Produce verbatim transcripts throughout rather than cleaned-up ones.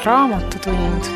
Raamatutund.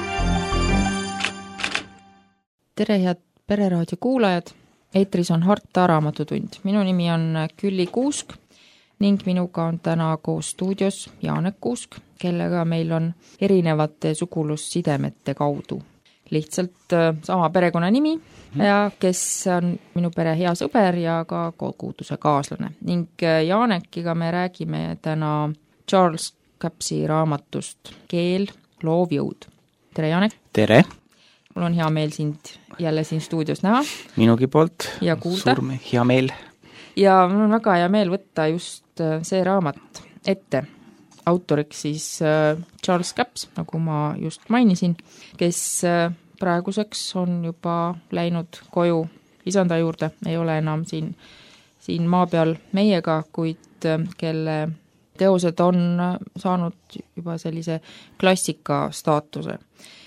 Tere, head Pereraadio kuulajad! Eetris on Harta Raamatutund. Minu nimi on Külli Kuusk ning minuga on täna koos stuudios Jaanek Kuusk, kellega meil on erinevate sugulussidemete kaudu. Lihtsalt sama perekonna nimi ja kes on minu pere hea sõber ja ka koguduse kaaslane. Ning Jaanekiga me räägime täna Charles Cappsi raamatust Keel, loov jõud. Tere, Jaanek! Tere! Mul on hea meel sind jälle siin stuudios näha. Minugi poolt. Ja kuulda. Suur hea meel. Ja mul on väga hea meel võtta just see raamat ette. Autoriks siis Charles Capps, nagu ma just mainisin, kes praeguseks on juba läinud koju isanda juurde, ei ole enam siin, siin maa peal meiega, kuid kelle teosed on saanud juba sellise klassika staatuse.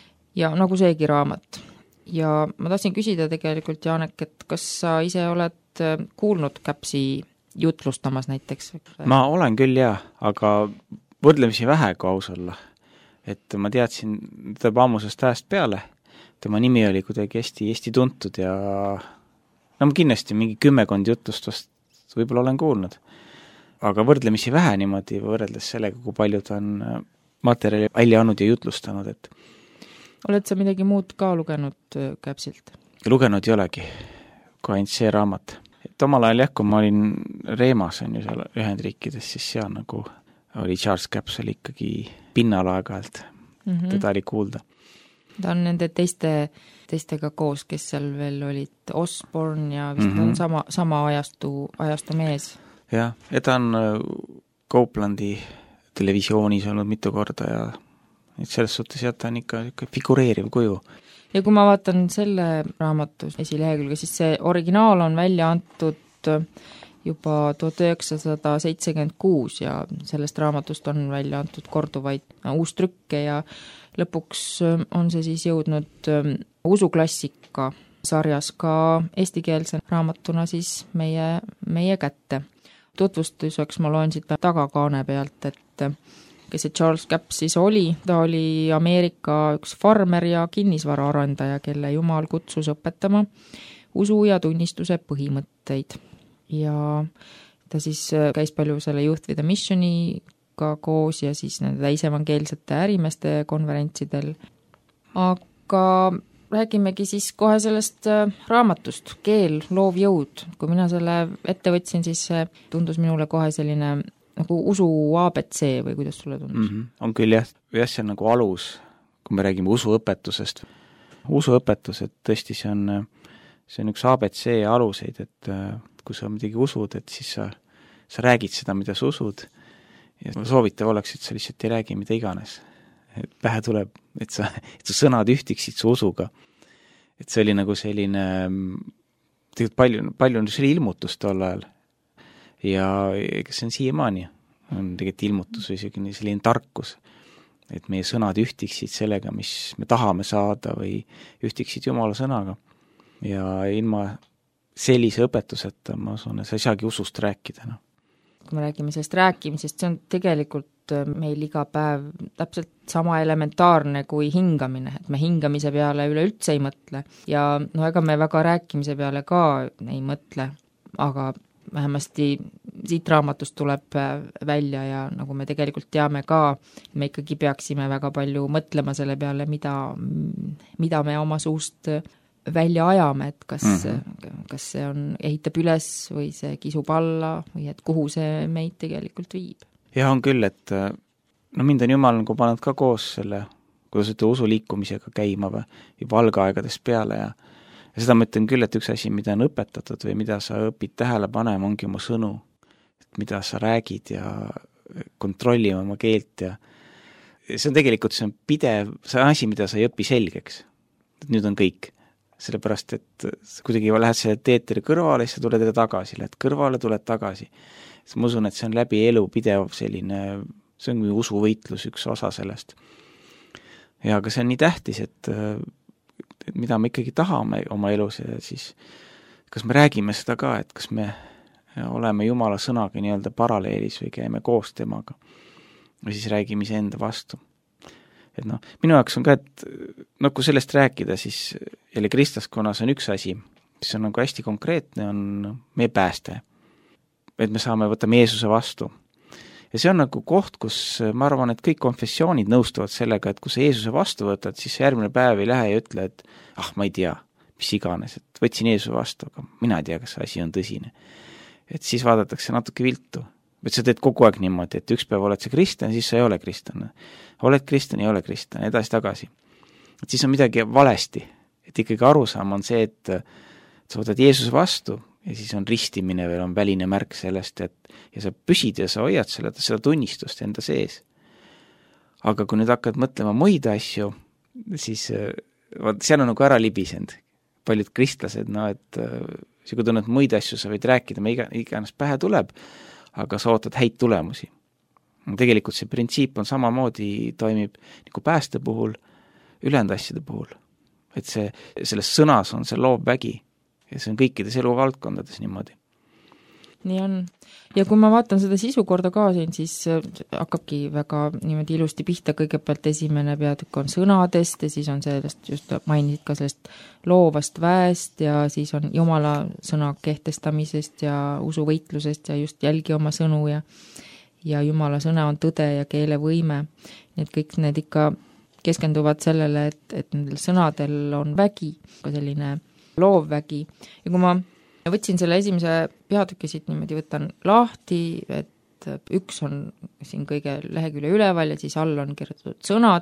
Ja nagu seegi raamat. Ja ma tahtsin küsida tegelikult, Jaanek, et kas sa ise oled kuulnud Cappsi jutlustamas näiteks? Ma olen küll, jah, aga võrdlemisi vähe, kui aus olla. Et ma teadsin teda ammusest ajast peale. Tema nimi oli kuidagi hästi, hästi tuntud ja no ma kindlasti mingi kümmekond jutlust vast võib-olla olen kuulnud. Aga võrdlemisi vähe niimoodi võrreldes sellega, kui palju ta on materjali välja andnud ja jutlustanud, et oled sa midagi muud ka lugenud Cappsilt? Lugenud ei olegi, kui ainult see raamat. Et omal ajal jah, kui ma olin Reemas, on ju seal Ühendriikides, siis seal nagu oli Charles Capps oli ikkagi pinnal aeg-ajalt. Mm -hmm. Teda oli kuulda. Ta on nende teiste, teistega koos, kes seal veel olid Osborne ja vist mm -hmm. on sama, sama ajastu, ajastu mees. Jah, ja ta on Coplandi televisioonis olnud mitu korda ja et selles suhtes jah, ta on ikka figureeriv kuju. Ja kui ma vaatan selle raamatu esilehekülge, siis see originaal on välja antud juba tuhat üheksasada seitsekümmend kuus ja sellest raamatust on välja antud korduvaid uustrükke ja lõpuks on see siis jõudnud usuklassika sarjas ka eestikeelse raamatuna siis meie, meie kätte. Tutvustuseks ma loen siit tagakaane pealt, et kes see Charles Capps siis oli, ta oli Ameerika üks farmer ja kinnisvaraarendaja, kelle jumal kutsus õpetama usu ja tunnistuse põhimõtteid. Ja ta siis käis palju selle Youth with a Missioniga koos ja siis nende täisevangeelsete ärimeeste konverentsidel. Aga räägimegi siis kohe sellest raamatust, Keel, loov jõud. Kui mina selle ette võtsin, siis see tundus minule kohe selline nagu usu A B C või kuidas sulle tundus? Mm-hmm. On küll jah, jah, see on nagu alus, kui me räägime usuõpetusest. Usuõpetus, et tõesti see on, see on üks A B C aluseid, et kui sa midagi usud, et siis sa, sa räägid seda, mida sa usud ja soovitav oleks, et sa lihtsalt ei räägi mida iganes. Et pähe tuleb, et sa, et sa sõnad ühtiksid su usuga. Et see oli nagu selline tegelikult palju, palju see oli ilmutus tol ajal. Ja see on siiamaani, on tegelikult ilmutus või selline tarkus, et meie sõnad ühtiksid sellega, mis me tahame saada või ühtiksid Jumala sõnaga. Ja ilma sellise õpetuseta, ma usun, et sa ei saagi usust rääkida. No. Kui me räägime sellest rääkimisest, see on tegelikult meil iga päev täpselt sama elementaarne kui hingamine, et me hingamise peale üleüldse ei mõtle. Ja no ega me väga rääkimise peale ka ei mõtle, aga vähemasti siit raamatust tuleb välja ja nagu me tegelikult teame ka, me ikkagi peaksime väga palju mõtlema selle peale, mida, mida me oma suust välja ajame, et kas, mm-hmm. kas see on, ehitab üles või see kisub alla või et kuhu see meid tegelikult viib. Ja on küll, et no mind on Jumal nagu pannud ka koos selle, kuidas ütle usuliikumisega käima või juba algaegadest peale ja Ja seda ma ütlen küll, et üks asi, mida on õpetatud või mida sa õpid tähele panema, ongi oma sõnu, et mida sa räägid ja kontrollima oma keelt ja see on tegelikult, see on pidev, see on asi, mida sa ei õpi selgeks. Nüüd on kõik. Sellepärast, et kuidagi lähed selle teetri kõrvale, siis sa tuled teda tagasi, lähed kõrvale, tuled tagasi. Ma usun, et see on läbi elu pidev selline, see on usuvõitlus üks osa sellest. Ja aga see on nii tähtis, et et mida me ikkagi tahame oma elus ja siis kas me räägime seda ka, et kas me oleme Jumala sõnaga nii-öelda paralleelis või käime koos temaga või siis räägime ise enda vastu. et noh, minu jaoks on ka, et noh, kui sellest rääkida, siis jälle kristlaskonnas on üks asi, mis on nagu hästi konkreetne, on meie pääste. Et me saame, võtame Jeesuse vastu. Ja see on nagu koht, kus ma arvan, et kõik konfessioonid nõustuvad sellega, et kui sa Jeesuse vastu võtad, siis see järgmine päev ei lähe ja ütle, et ah, ma ei tea, mis iganes, et võtsin Jeesuse vastu, aga mina ei tea, kas see asi on tõsine. Et siis vaadatakse natuke viltu. Et sa teed kogu aeg niimoodi, et üks päev oled sa kristlan, siis sa ei ole kristlan. Oled kristlan, ei ole kristlan, edasi tagasi. Et siis on midagi valesti. Et ikkagi arusaam on see, et sa võtad Jeesuse vastu ja siis on ristimine veel, on väline märk sellest, et ja sa püsid ja sa hoiad selle, seda tunnistust enda sees. Aga kui nüüd hakkad mõtlema muid asju, siis vaat, seal on nagu ära libisend. Paljud kristlased, no et see, kui tunned muid asju, sa võid rääkida, me iga, iganes pähe tuleb, aga sa ootad häid tulemusi. Tegelikult see printsiip on samamoodi, toimib nagu pääste puhul, ülejäänud asjade puhul. Et see, selles sõnas on see loov vägi ja see on kõikides eluvaldkondades niimoodi. Nii on. Ja kui ma vaatan seda sisukorda ka siin, siis hakkabki väga niimoodi ilusti pihta, kõigepealt esimene peatükk on sõnadest ja siis on sellest, just mainisid ka sellest loovast väest ja siis on Jumala sõna kehtestamisest ja usuvõitlusest ja just jälgi oma sõnu ja, ja Jumala sõna on tõde ja keelevõime. Nii et kõik need ikka keskenduvad sellele, et, et nendel sõnadel on vägi, ka selline loovvägi. Ja kui ma võtsin selle esimese peatüki siit niimoodi, võtan lahti, et üks on siin kõige lehekülje üleval ja siis all on kirjutatud sõnad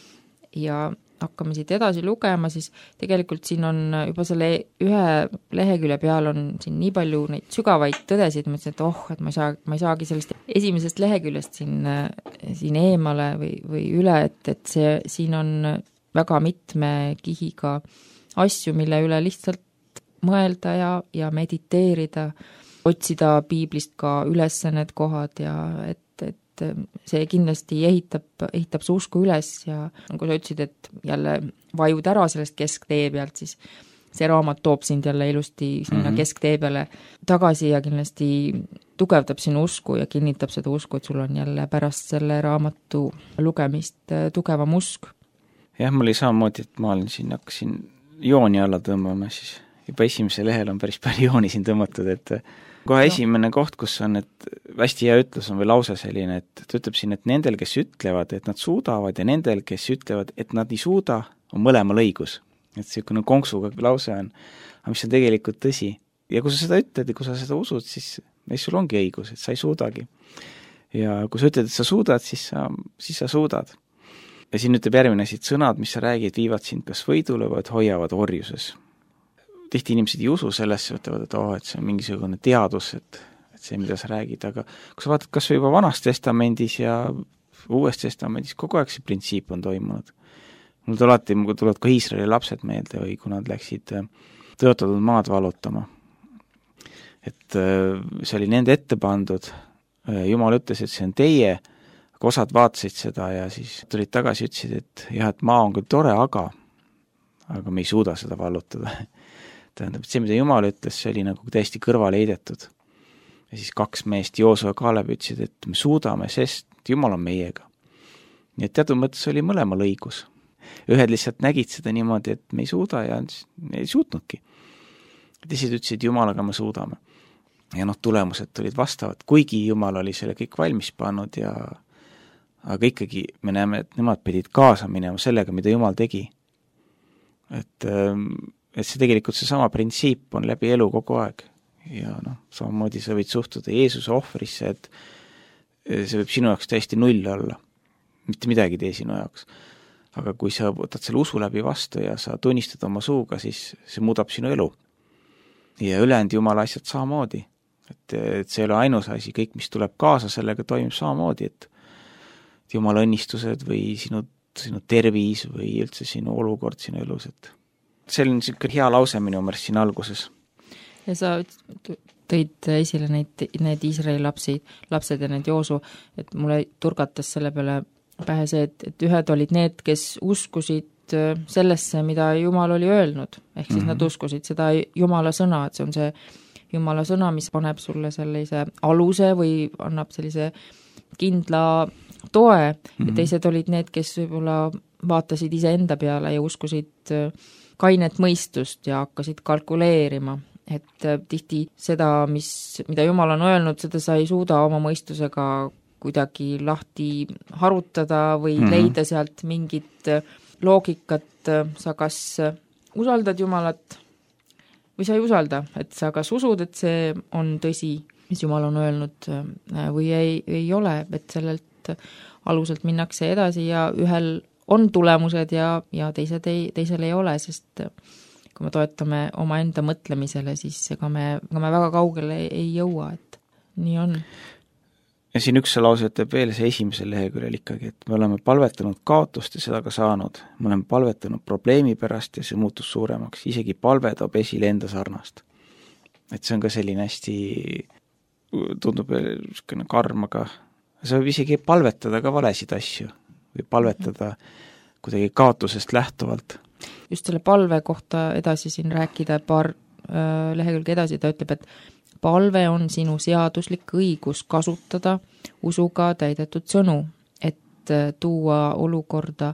ja hakkame siit edasi lugema, siis tegelikult siin on juba selle ühe lehekülje peal on siin nii palju neid sügavaid tõdesid, mõtlesin, et oh, et ma ei saa, ma ei saagi sellest esimesest leheküljest siin, siin eemale või, või üle, et, et see, siin on väga mitme kihiga asju, mille üle lihtsalt mõelda ja, ja mediteerida, otsida piiblist ka üles need kohad ja et, et see kindlasti ehitab, ehitab su usku üles ja nagu sa ütlesid, et jälle vajud ära sellest kesktee pealt, siis see raamat toob sind jälle ilusti sinna mm-hmm. kesktee peale tagasi ja kindlasti tugevdab sinu usku ja kinnitab seda usku, et sul on jälle pärast selle raamatu lugemist tugevam usk. Jah, mul oli samamoodi, et ma olin siin, hakkasin jooni alla tõmbama, siis juba esimese lehel on päris palju jooni siin tõmmatud, et kohe no. Esimene koht, kus on, et hästi hea ütlus on või lause selline, et ta ütleb siin, et nendel, kes ütlevad, et nad suudavad ja nendel, kes ütlevad, et nad ei suuda, on mõlemal õigus. Et selline konksuga lause on, aga mis on tegelikult tõsi. Ja kui sa seda ütled ja kui sa seda usud, siis, siis sul ongi õigus, et sa ei suudagi. Ja kui sa ütled, et sa suudad, siis sa, siis sa suudad. Ja siin ütleb järgmine siit sõnad, mis sa räägid, viivad sind kas võidule või hoiavad orjuses. Tihti inimesed ei usu sellesse, ütlevad, et oh, et see on mingisugune teadus, et, et see, mida sa räägid, aga kui sa vaatad kas või juba vanas testamendis ja uues testamendis, kogu aeg see printsiip on toimunud. Mul tulati, tulevad ka Iisraeli lapsed meelde või kui nad läksid tõotatud maad valutama. Et see oli nende ette pandud, Jumal ütles, et see on teie, aga osad vaatasid seda ja siis tulid tagasi ja ütlesid, et jah, et maa on küll tore, aga, aga me ei suuda seda vallutada. Tähendab, et see, mida Jumal ütles, see oli nagu täiesti kõrvale heidetud. Ja siis kaks meest, Joosu ja Kaaleb, ütlesid, et me suudame, sest Jumal on meiega. Nii et teatud mõttes oli mõlemal õigus. Ühed lihtsalt nägid seda niimoodi, et me ei suuda ja ei suutnudki. Teised ütlesid, Jumalaga me suudame. Ja noh, tulemused tulid vastavad, kuigi Jumal oli selle kõik valmis pannud ja aga ikkagi me näeme, et nemad pidid kaasa minema sellega, mida Jumal tegi. Et et see tegelikult seesama printsiip on läbi elu kogu aeg ja noh, samamoodi sa võid suhtuda Jeesuse ohvrisse, et see võib sinu jaoks täiesti null olla, mitte midagi tee sinu jaoks. Aga kui sa võtad selle usu läbi vastu ja sa tunnistad oma suuga, siis see muudab sinu elu. Ja ülejäänud Jumala asjad samamoodi, et, et see ei ole ainus asi, kõik, mis tuleb kaasa, sellega toimib samamoodi, et Jumala õnnistused või sinu, sinu tervis või üldse sinu olukord sinu elus, et see on niisugune hea lause minu mõrst siin alguses. Ja sa tõid esile neid, need Iisraeli lapsi, lapsed ja need Joosu, et mulle turgatas selle peale pähe see, et, et ühed olid need, kes uskusid sellesse, mida Jumal oli öelnud. Ehk siis mm-hmm. nad uskusid seda Jumala sõna, et see on see Jumala sõna, mis paneb sulle sellise aluse või annab sellise kindla, toe ja Mhm. teised olid need, kes võib-olla vaatasid iseenda peale ja uskusid kainet mõistust ja hakkasid kalkuleerima, et tihti seda, mis, mida Jumal on öelnud, seda sa ei suuda oma mõistusega kuidagi lahti harutada või Mhm. leida sealt mingit loogikat, sa kas usaldad Jumalat või sa ei usalda, et sa kas usud, et see on tõsi, mis Jumal on öelnud, või ei, ei ole, et sellelt aluselt minnakse edasi ja ühel on tulemused ja, ja teised ei, teisel ei ole, sest kui me toetame oma enda mõtlemisele, siis ega me, ega me väga kaugele ei, ei jõua, et nii on. Ja siin üks lause ütleb veel see esimesel leheküljel ikkagi, et me oleme palvetanud kaotust ja seda ka saanud. Me oleme palvetanud probleemi pärast ja see muutus suuremaks. Isegi palve toob esile enda sarnast. Et see on ka selline hästi, tundub selline karm, aga sa võib isegi palvetada ka valesid asju või palvetada kuidagi kaotusest lähtuvalt. Just selle palve kohta edasi siin rääkida paar äh, lehekülge edasi, ta ütleb, et palve on sinu seaduslik õigus kasutada usuga täidetud sõnu, et tuua olukorda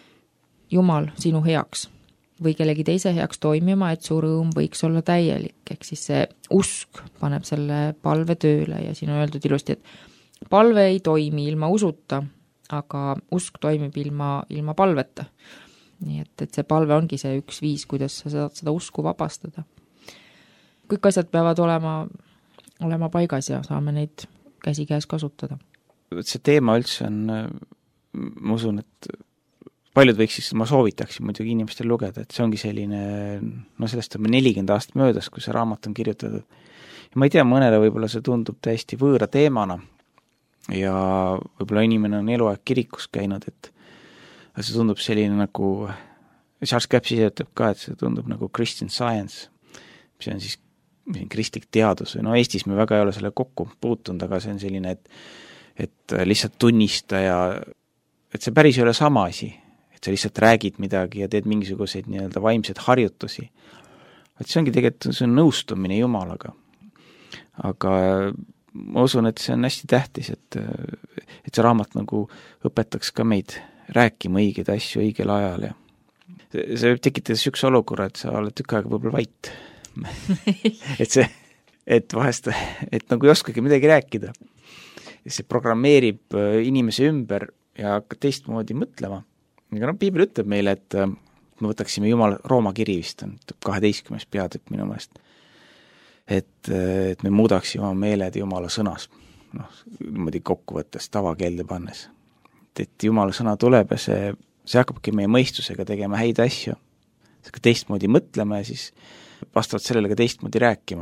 Jumal sinu heaks või kellegi teise heaks toimima, et su rõõm võiks olla täielik. Ehk siis see usk paneb selle palve tööle ja siin on öeldud ilusti, et palve ei toimi ilma usuta, aga usk toimib ilma, ilma palveta. Nii et, et see palve ongi see üks viis, kuidas sa saad seda usku vabastada. Kõik asjad peavad olema, olema paigas ja saame neid käsikäes kasutada. See teema üldse on, ma usun, et paljud võiks siis, ma soovitaksin muidugi inimestel lugeda, et see ongi selline, no sellest on nelikümmend aastat möödas, kui see raamat on kirjutatud. Ja ma ei tea, mõnele võib-olla see tundub täiesti võõra teemana ja võib-olla inimene on eluaeg kirikus käinud, et see tundub selline nagu, Charles Capps ise ütleb ka, et see tundub nagu Christian Science, mis on siis kristlik teadus, no Eestis me väga ei ole selle kokku puutunud, aga see on selline, et, et lihtsalt tunnista ja et see päris ei ole sama asi, et sa lihtsalt räägid midagi ja teed mingisuguseid nii-öelda vaimseid harjutusi. Et see ongi tegelikult, see on nõustumine Jumalaga. Aga ma usun, et see on hästi tähtis, et, et see raamat nagu õpetaks ka meid rääkima õigeid asju õigel ajal ja see, see võib tekitada sükse olukorra, et sa oled tükk aega võib-olla vait. et see, et vahest, et nagu ei oskagi midagi rääkida. See programmeerib inimese ümber ja hakkab teistmoodi mõtlema. Aga no Piibel ütleb meile, et me võtaksime Jumal Rooma kiri vist on kaheteistkümnes peatükk minu meelest. Et, et me muudaksime oma meeled Jumala sõnas. Noh, niimoodi kokkuvõttes tavakeelde pannes. Et, et Jumala sõna tuleb ja see, see hakkabki meie mõistusega tegema häid asju. See teistmoodi mõtlema ja siis vastavalt sellele ka teistmoodi rääkima.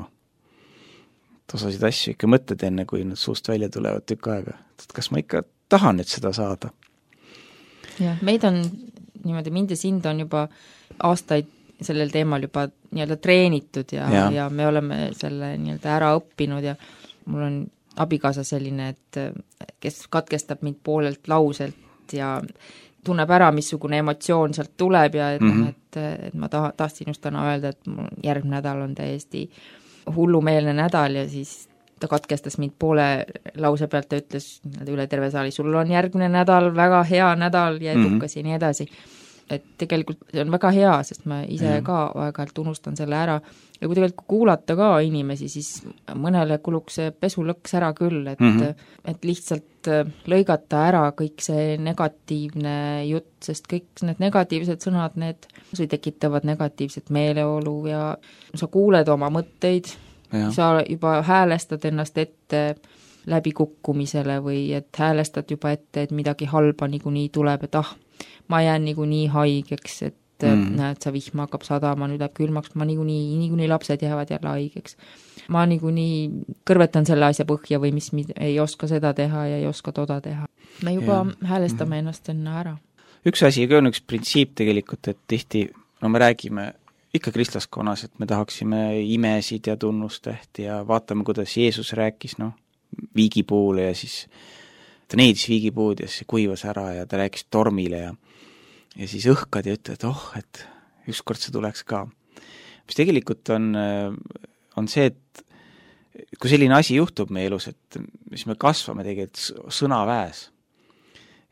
Et osasid asju ikka mõtled enne, kui nad suust välja tulevad tükk aega. Et kas ma ikka tahan nüüd seda saada? Jah, meid on niimoodi, mind ja sind on juba aastaid sellel teemal juba nii-öelda treenitud ja, ja. ja me oleme selle nii-öelda ära õppinud ja mul on abikaasa selline, et kes katkestab mind poolelt lauselt ja tunneb ära, missugune emotsioon sealt tuleb ja et, mm-hmm. et, et ma taha, tahtsin just täna öelda, et mul järgmine nädal on täiesti hullumeelne nädal ja siis ta katkestas mind poole lause pealt ja ütles üle terve saali, sul on järgmine nädal väga hea nädal ja edukas mm-hmm. ja nii edasi. Et tegelikult see on väga hea, sest ma ise mm-hmm. ka aeg-ajalt unustan selle ära ja kui tegelikult kuulata ka inimesi, siis mõnele kuluks see pesulõks ära küll, et, mm-hmm. et lihtsalt lõigata ära kõik see negatiivne jutt, sest kõik need negatiivsed sõnad, need tekitavad negatiivset meeleolu ja sa kuuled oma mõtteid, ja. Sa juba häälestad ennast ette läbikukkumisele või et häälestad juba ette, et midagi halba niikuinii tuleb, et ah, ma jään niikuinii haigeks, et mm. näed, sa vihma hakkab sadama, nüüd läheb külmaks, ma niikuinii, niikuinii lapsed jäävad jälle haigeks. Ma niikuinii kõrvetan selle asja põhja või mis ei oska seda teha ja ei oska toda teha. Me juba ja. häälestame mm. ennast enne ära. Üks asi ka on üks printsiip tegelikult, et tihti, no me räägime ikka kristlaskonnas, et me tahaksime imesid ja tunnustehti ja vaatame, kuidas Jeesus rääkis, noh, viigipuule ja siis ta needis viigipuud ja siis kuivas ära ja ta rääkis tormile ja, ja siis õhkad ja ütled, et oh, et ükskord see tuleks ka. Mis tegelikult on, on see, et kui selline asi juhtub meie elus, et siis me kasvame tegelikult sõnaväes.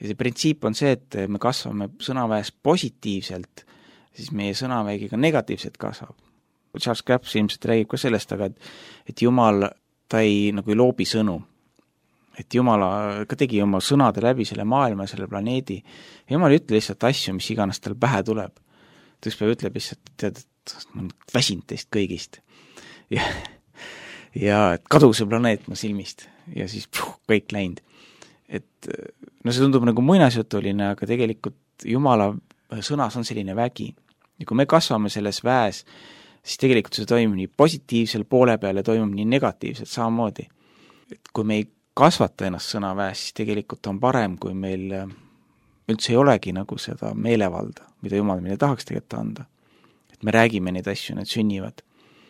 ja see printsiip on see, et me kasvame sõnaväes positiivselt, siis meie sõnaväegi ka negatiivselt kasvab. Charles Capps ilmselt räägib ka sellest, aga et, et Jumal, ta ei, nagu ei loobi sõnu. Et Jumala ka tegi oma sõnade läbi selle maailma, selle planeedi. Jumal ei ütle lihtsalt asju, mis iganes tal pähe tuleb. Ta ükspäev ütleb lihtsalt, tead, et ma olen väsinud teist kõigist. Ja, ja et kadu see planeet mu silmist. Ja siis puh, kõik läinud. Et no see tundub nagu muinasjutuline, aga tegelikult Jumala sõnas on selline vägi. Ja kui me kasvame selles väes, siis tegelikult see toimub nii positiivsel poole peal ja toimub nii negatiivselt samamoodi. Et kui me ei kasvata ennast sõnaväes, siis tegelikult on parem, kui meil üldse ei olegi nagu seda meelevalda, mida Jumal meile tahaks tegelikult anda. Et me räägime neid asju, need sünnivad.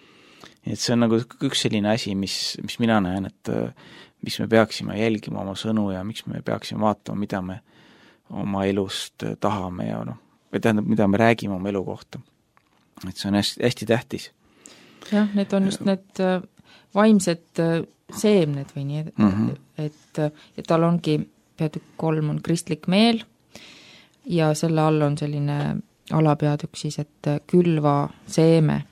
Et see on nagu üks selline asi, mis, mis mina näen, et miks me peaksime jälgima oma sõnu ja miks me peaksime vaatama, mida me oma elust tahame ja noh, või tähendab, mida me räägime oma elu kohta. Et see on hästi, hästi tähtis. Jah, need on just need vaimsed seemned või nii, et, mm -hmm. et, et tal ongi peatükk kolm on kristlik meel ja selle all on selline alapeatükk siis, et külva seeme.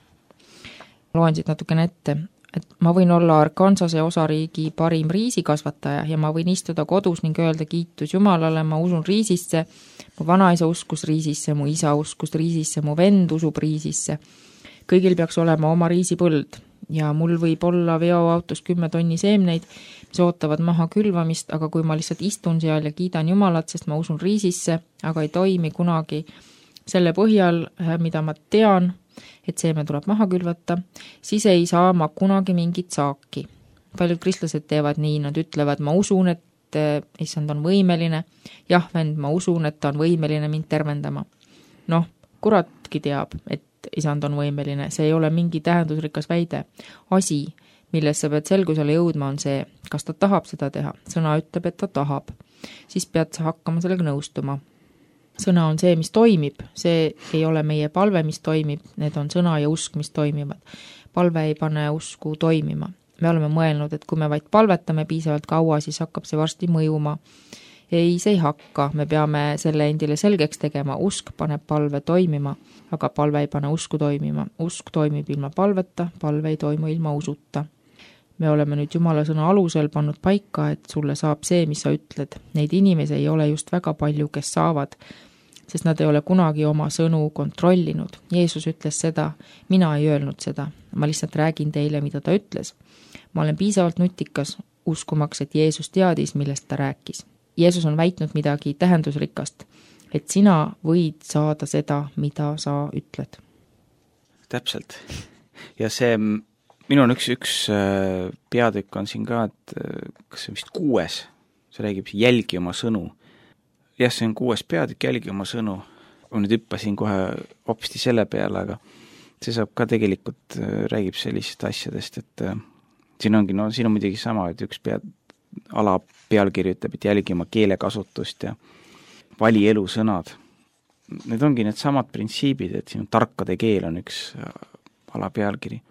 Loen siit natukene ette, et ma võin olla Arkansase osariigi parim riisikasvataja ja ma võin istuda kodus ning öelda kiitus Jumalale, ma usun riisisse, mu vanaisa uskus riisisse, mu isa uskus riisisse, mu vend usub riisisse. Kõigil peaks olema oma riisipõld ja mul võib olla veoautos kümme tonni seemneid, mis ootavad maha külvamist, aga kui ma lihtsalt istun seal ja kiidan Jumalat, sest ma usun riisisse, aga ei toimi kunagi selle põhjal, mida ma tean, et seeme tuleb maha külvata, siis ei saa ma kunagi mingit saaki. Paljud kristlased teevad nii, nad ütlevad, ma usun, et issand on võimeline, jah, vend, ma usun, et ta on võimeline mind tervendama. Noh, kuratki teab, et isand on võimeline, see ei ole mingi tähendusrikas väide. Asi, milles sa pead selgusele jõudma, on see, kas ta tahab seda teha. Sõna ütleb, et ta tahab. Siis pead sa hakkama sellega nõustuma. Sõna on see, mis toimib, see ei ole meie palve, mis toimib, need on sõna ja usk, mis toimivad. Palve ei pane usku toimima. Me oleme mõelnud, et kui me vaid palvetame piisavalt kaua, siis hakkab see varsti mõjuma. Ei, see ei hakka, me peame selle endile selgeks tegema, usk paneb palve toimima, aga palve ei pane usku toimima. Usk toimib ilma palveta, palve ei toimu ilma usuta. Me oleme nüüd Jumala sõna alusel pannud paika, et sulle saab see, mis sa ütled. Neid inimesi ei ole just väga palju, kes saavad, sest nad ei ole kunagi oma sõnu kontrollinud. Jeesus ütles seda, mina ei öelnud seda, ma lihtsalt räägin teile, mida ta ütles. Ma olen piisavalt nutikas, uskumaks, et Jeesus teadis, millest ta rääkis. Jeesus on väitnud midagi tähendusrikast, et sina võid saada seda, mida sa ütled. Täpselt. Ja see, minu on üks, üks peatükk on siin ka, et kas see vist kuues, see räägib jälgi oma sõnu. Jah, see on kuues peatükk, jälgi oma sõnu. Ma nüüd hüppasin kohe hopsti selle peale, aga see saab ka tegelikult, räägib sellist asjadest, et siin ongi, no siin on muidugi sama, et üks pead, ala pealkiri ütleb, et jälgi oma keelekasutust ja vali elusõnad. Need ongi need samad printsiibid, et siin on tarkade keel on üks ala pealkiri.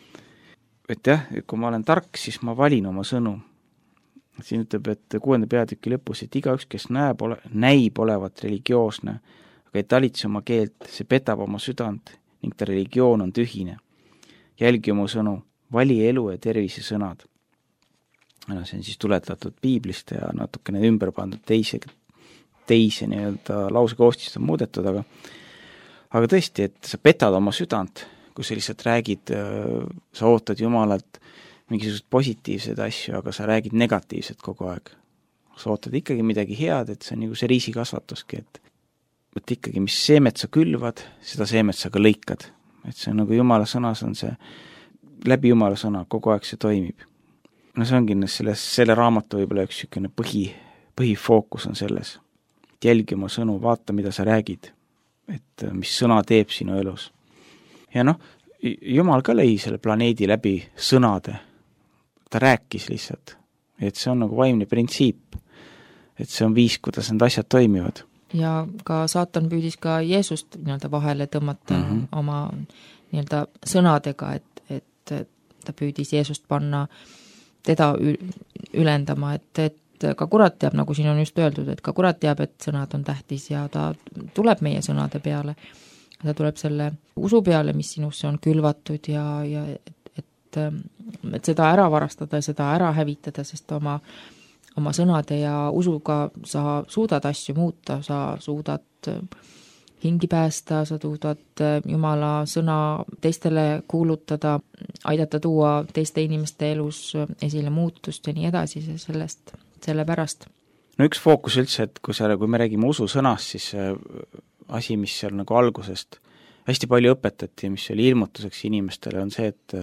Et jah, kui ma olen tark, siis ma valin oma sõnu. Siin ütleb, et kuuenda peatüki lõpus, et igaüks, kes näeb, ole, näib olevat religioosne, aga ei talitse oma keelt, see petab oma südant ning ta religioon on tühine. Jälgi oma sõnu, vali elu ja tervise sõnad. No, see on siis tuletatud piiblist ja natukene ümber pandud teise, teise nii-öelda lausekoostist on muudetud, aga, aga tõesti, et sa petad oma südant, kui sa lihtsalt räägid, sa ootad Jumalalt mingisugused positiivsed asju, aga sa räägid negatiivset kogu aeg. Sa ootad ikkagi midagi head, et see on nagu see riisikasvatuski, et, et ikkagi, mis seemet sa külvad, seda seemet sa ka lõikad. Et see on nagu Jumala sõnas on see, läbi Jumala sõna, kogu aeg see toimib. No see ongi selles, selle raamatu võib-olla üks sükene põhi, põhifookus on selles. Jälgi oma sõnu, vaata, mida sa räägid, et mis sõna teeb sinu elus. Ja noh, Jumal ka lõi selle planeedi läbi sõnade. Ta rääkis lihtsalt, et see on nagu vaimne printsiip, et see on viis, kuidas need asjad toimivad. Ja ka saatan püüdis ka Jeesust nii-öelda vahele tõmmata mm -hmm. oma nii-öelda sõnadega, et, et ta püüdis Jeesust panna teda ülendama, et, et et ka kurat teab, nagu siin on just öeldud, et ka kurat teab, et sõnad on tähtis ja ta tuleb meie sõnade peale. Ta tuleb selle usu peale, mis sinusse on külvatud ja, ja et, et, et seda ära varastada ja seda ära hävitada, sest oma, oma sõnade ja usuga sa suudad asju muuta, sa suudad hingi päästa, sa suudad Jumala sõna teistele kuulutada, aidata tuua teiste inimeste elus esile muutust ja nii edasi, sellest, selle pärast. No üks fookus üldse, et kui, see, kui me räägime usu sõnast, siis asi, mis seal nagu algusest hästi palju õpetati, mis oli ilmutuseks inimestele, on see, et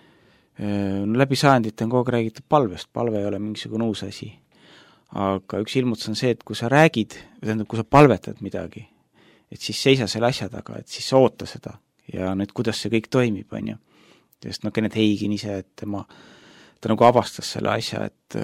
no läbi sajandite on kogu aeg räägitud palvest, palve ei ole mingisugune uus asi. Aga üks ilmutus on see, et kui sa räägid, tähendab, kui sa palvetad midagi, et siis seisa selle asja taga, et siis oota seda ja nüüd, kuidas see kõik toimib, on ju. Sest no Kenneth Hagin ise, et tema, ta nagu avastas selle asja, et,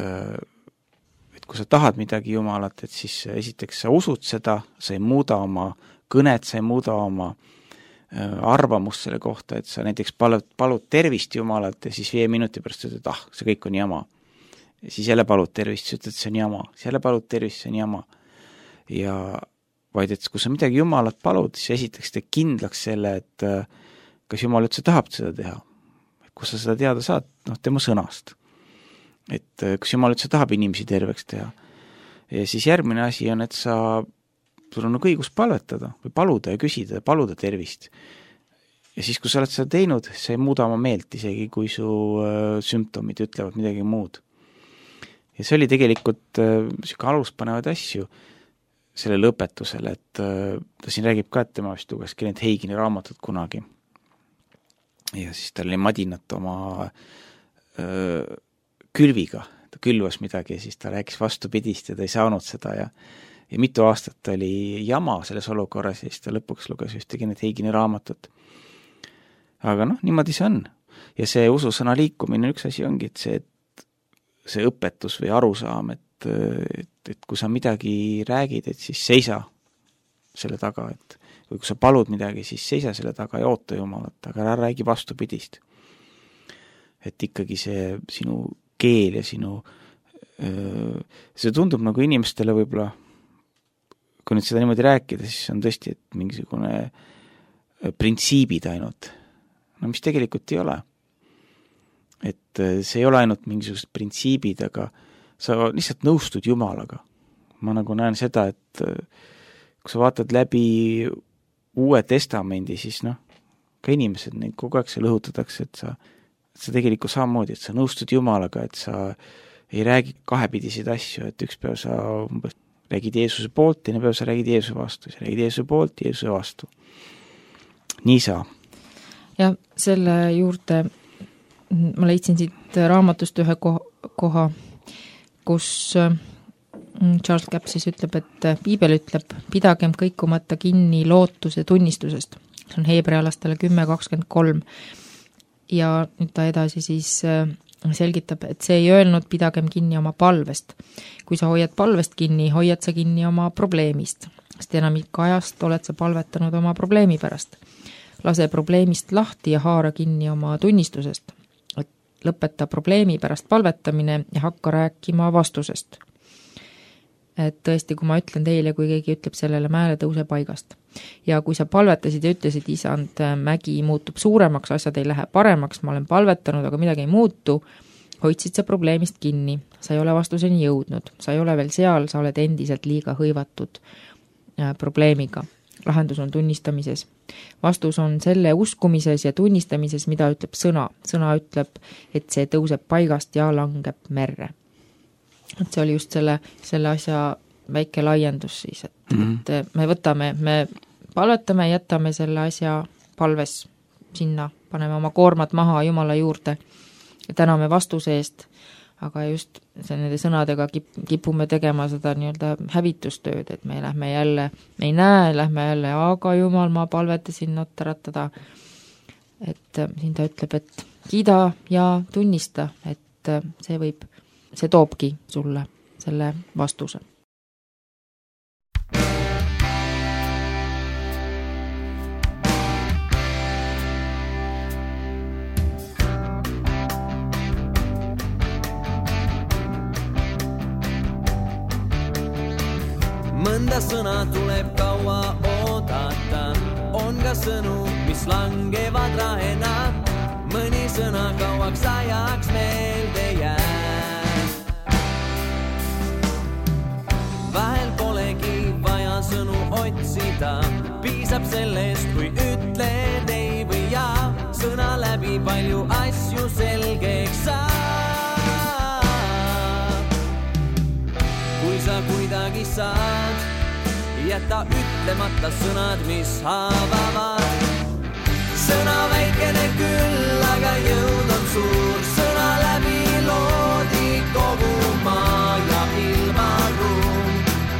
et kui sa tahad midagi Jumalat, et siis esiteks sa usud seda, sa ei muuda oma kõnet, sa ei muuda oma arvamust selle kohta, et sa näiteks palud, palud tervist Jumalat ja siis viie minuti pärast ütled, et ah, see kõik on jama. Ja siis jälle palud tervist, sa ütled, see on jama. Siis jälle palud tervist, see on jama. Ja vaid, et kui sa midagi Jumalat palud, siis esiteks te kindlaks selle, et kas Jumal üldse tahab seda teha. Kus sa seda teada saad? noh, tema sõnast. Et kas Jumal üldse tahab inimesi terveks teha. Ja siis järgmine asi on, et sa, sul on nagu õigus palvetada või paluda ja küsida ja paluda tervist. Ja siis, kui sa oled seda teinud, see ei muuda oma meelt, isegi kui su äh, sümptomid ütlevad midagi muud. Ja see oli tegelikult äh, siuke aluspanevaid asju sellele õpetusele, et äh, ta siin räägib ka, et tema vist luges Kenneth Hagini raamatut kunagi. Ja siis tal oli madinat oma öö, külviga, ta külvas midagi ja siis ta rääkis vastupidist ja ta ei saanud seda ja, ja mitu aastat oli jama selles olukorras ja siis ta lõpuks luges ühte Kenneth Hagini raamatut. Aga noh, niimoodi see on. Ja see ususõna liikumine üks asi ongi, et see, et see õpetus või arusaam, et, et, et kui sa midagi räägid, et siis seisa selle taga, et või kui sa palud midagi, siis seisa selle taga ja oota Jumalat, aga ära räägi vastupidist. Et ikkagi see sinu keel ja sinu see tundub nagu inimestele võib-olla, kui nüüd seda niimoodi rääkida, siis on tõesti, et mingisugune printsiibid ainult, no mis tegelikult ei ole. Et see ei ole ainult mingisugused printsiibid, aga sa lihtsalt nõustud Jumalaga. Ma nagu näen seda, et kui sa vaatad läbi Uue Testamendi, siis noh, ka inimesed, neid kogu aeg see lõhutatakse, et sa, et sa tegelikult samamoodi, et sa nõustud Jumalaga, et sa ei räägi kahepidiseid asju, et üks päev sa umbes räägid Jeesuse poolt, teine päev sa räägid Jeesuse vastu, sa räägid Jeesuse poolt, Jeesuse vastu. Nii saa. Ja selle juurde ma leidsin siit raamatust ühe koha, kus Charles Capp siis ütleb, et Piibel ütleb, pidagem kõikumata kinni lootuse tunnistusest. See on heebrealastele kümme kakskümmend kolm. Ja nüüd ta edasi siis selgitab, et see ei öelnud, pidagem kinni oma palvest. Kui sa hoiad palvest kinni, hoiad sa kinni oma probleemist. Sest enamik ajast oled sa palvetanud oma probleemi pärast. Lase probleemist lahti ja haara kinni oma tunnistusest. Et lõpeta probleemi pärast palvetamine ja hakka rääkima vastusest. Et tõesti, kui ma ütlen teile, kui keegi ütleb sellele mäele tõuse paigast. Ja kui sa palvetasid ja ütlesid, isand, mägi muutub suuremaks, asjad ei lähe paremaks, ma olen palvetanud, aga midagi ei muutu, hoidsid sa probleemist kinni, sa ei ole vastuseni jõudnud, sa ei ole veel seal, sa oled endiselt liiga hõivatud probleemiga. Lahendus on tunnistamises. Vastus on selle uskumises ja tunnistamises, mida ütleb sõna. Sõna ütleb, et see tõuseb paigast ja langeb merre. Et see oli just selle, selle asja väike laiendus siis, et, mm-hmm. et me võtame, me palvetame, jätame selle asja palves sinna, paneme oma koormat maha Jumala juurde ja täname vastuse eest, aga just see, nende sõnadega kip, kipume tegema seda nii-öelda hävitustööd, et me lähme jälle, me ei näe, lähme jälle, aga Jumal, ma palvetasin nottaratada, et siin ta ütleb, et kiida ja tunnista, et see võib see toobki sulle selle vastuse. mõnda sõna tuleb kaua oodata, on ka sõnu, mis langevad rahena, mõni sõna kauaks ajaks meelde jääb. Vahel polegi vaja sõnu otsida, piisab sellest, kui ütled ei või jaa, sõna läbi palju asju selgeks saab. Kui sa kuidagi saad, jäta ütlemata sõnad, mis haavavad. Sõna väikene küll, aga jõud on suur, sõna läbi loodi kogu maa ja ilmaruum.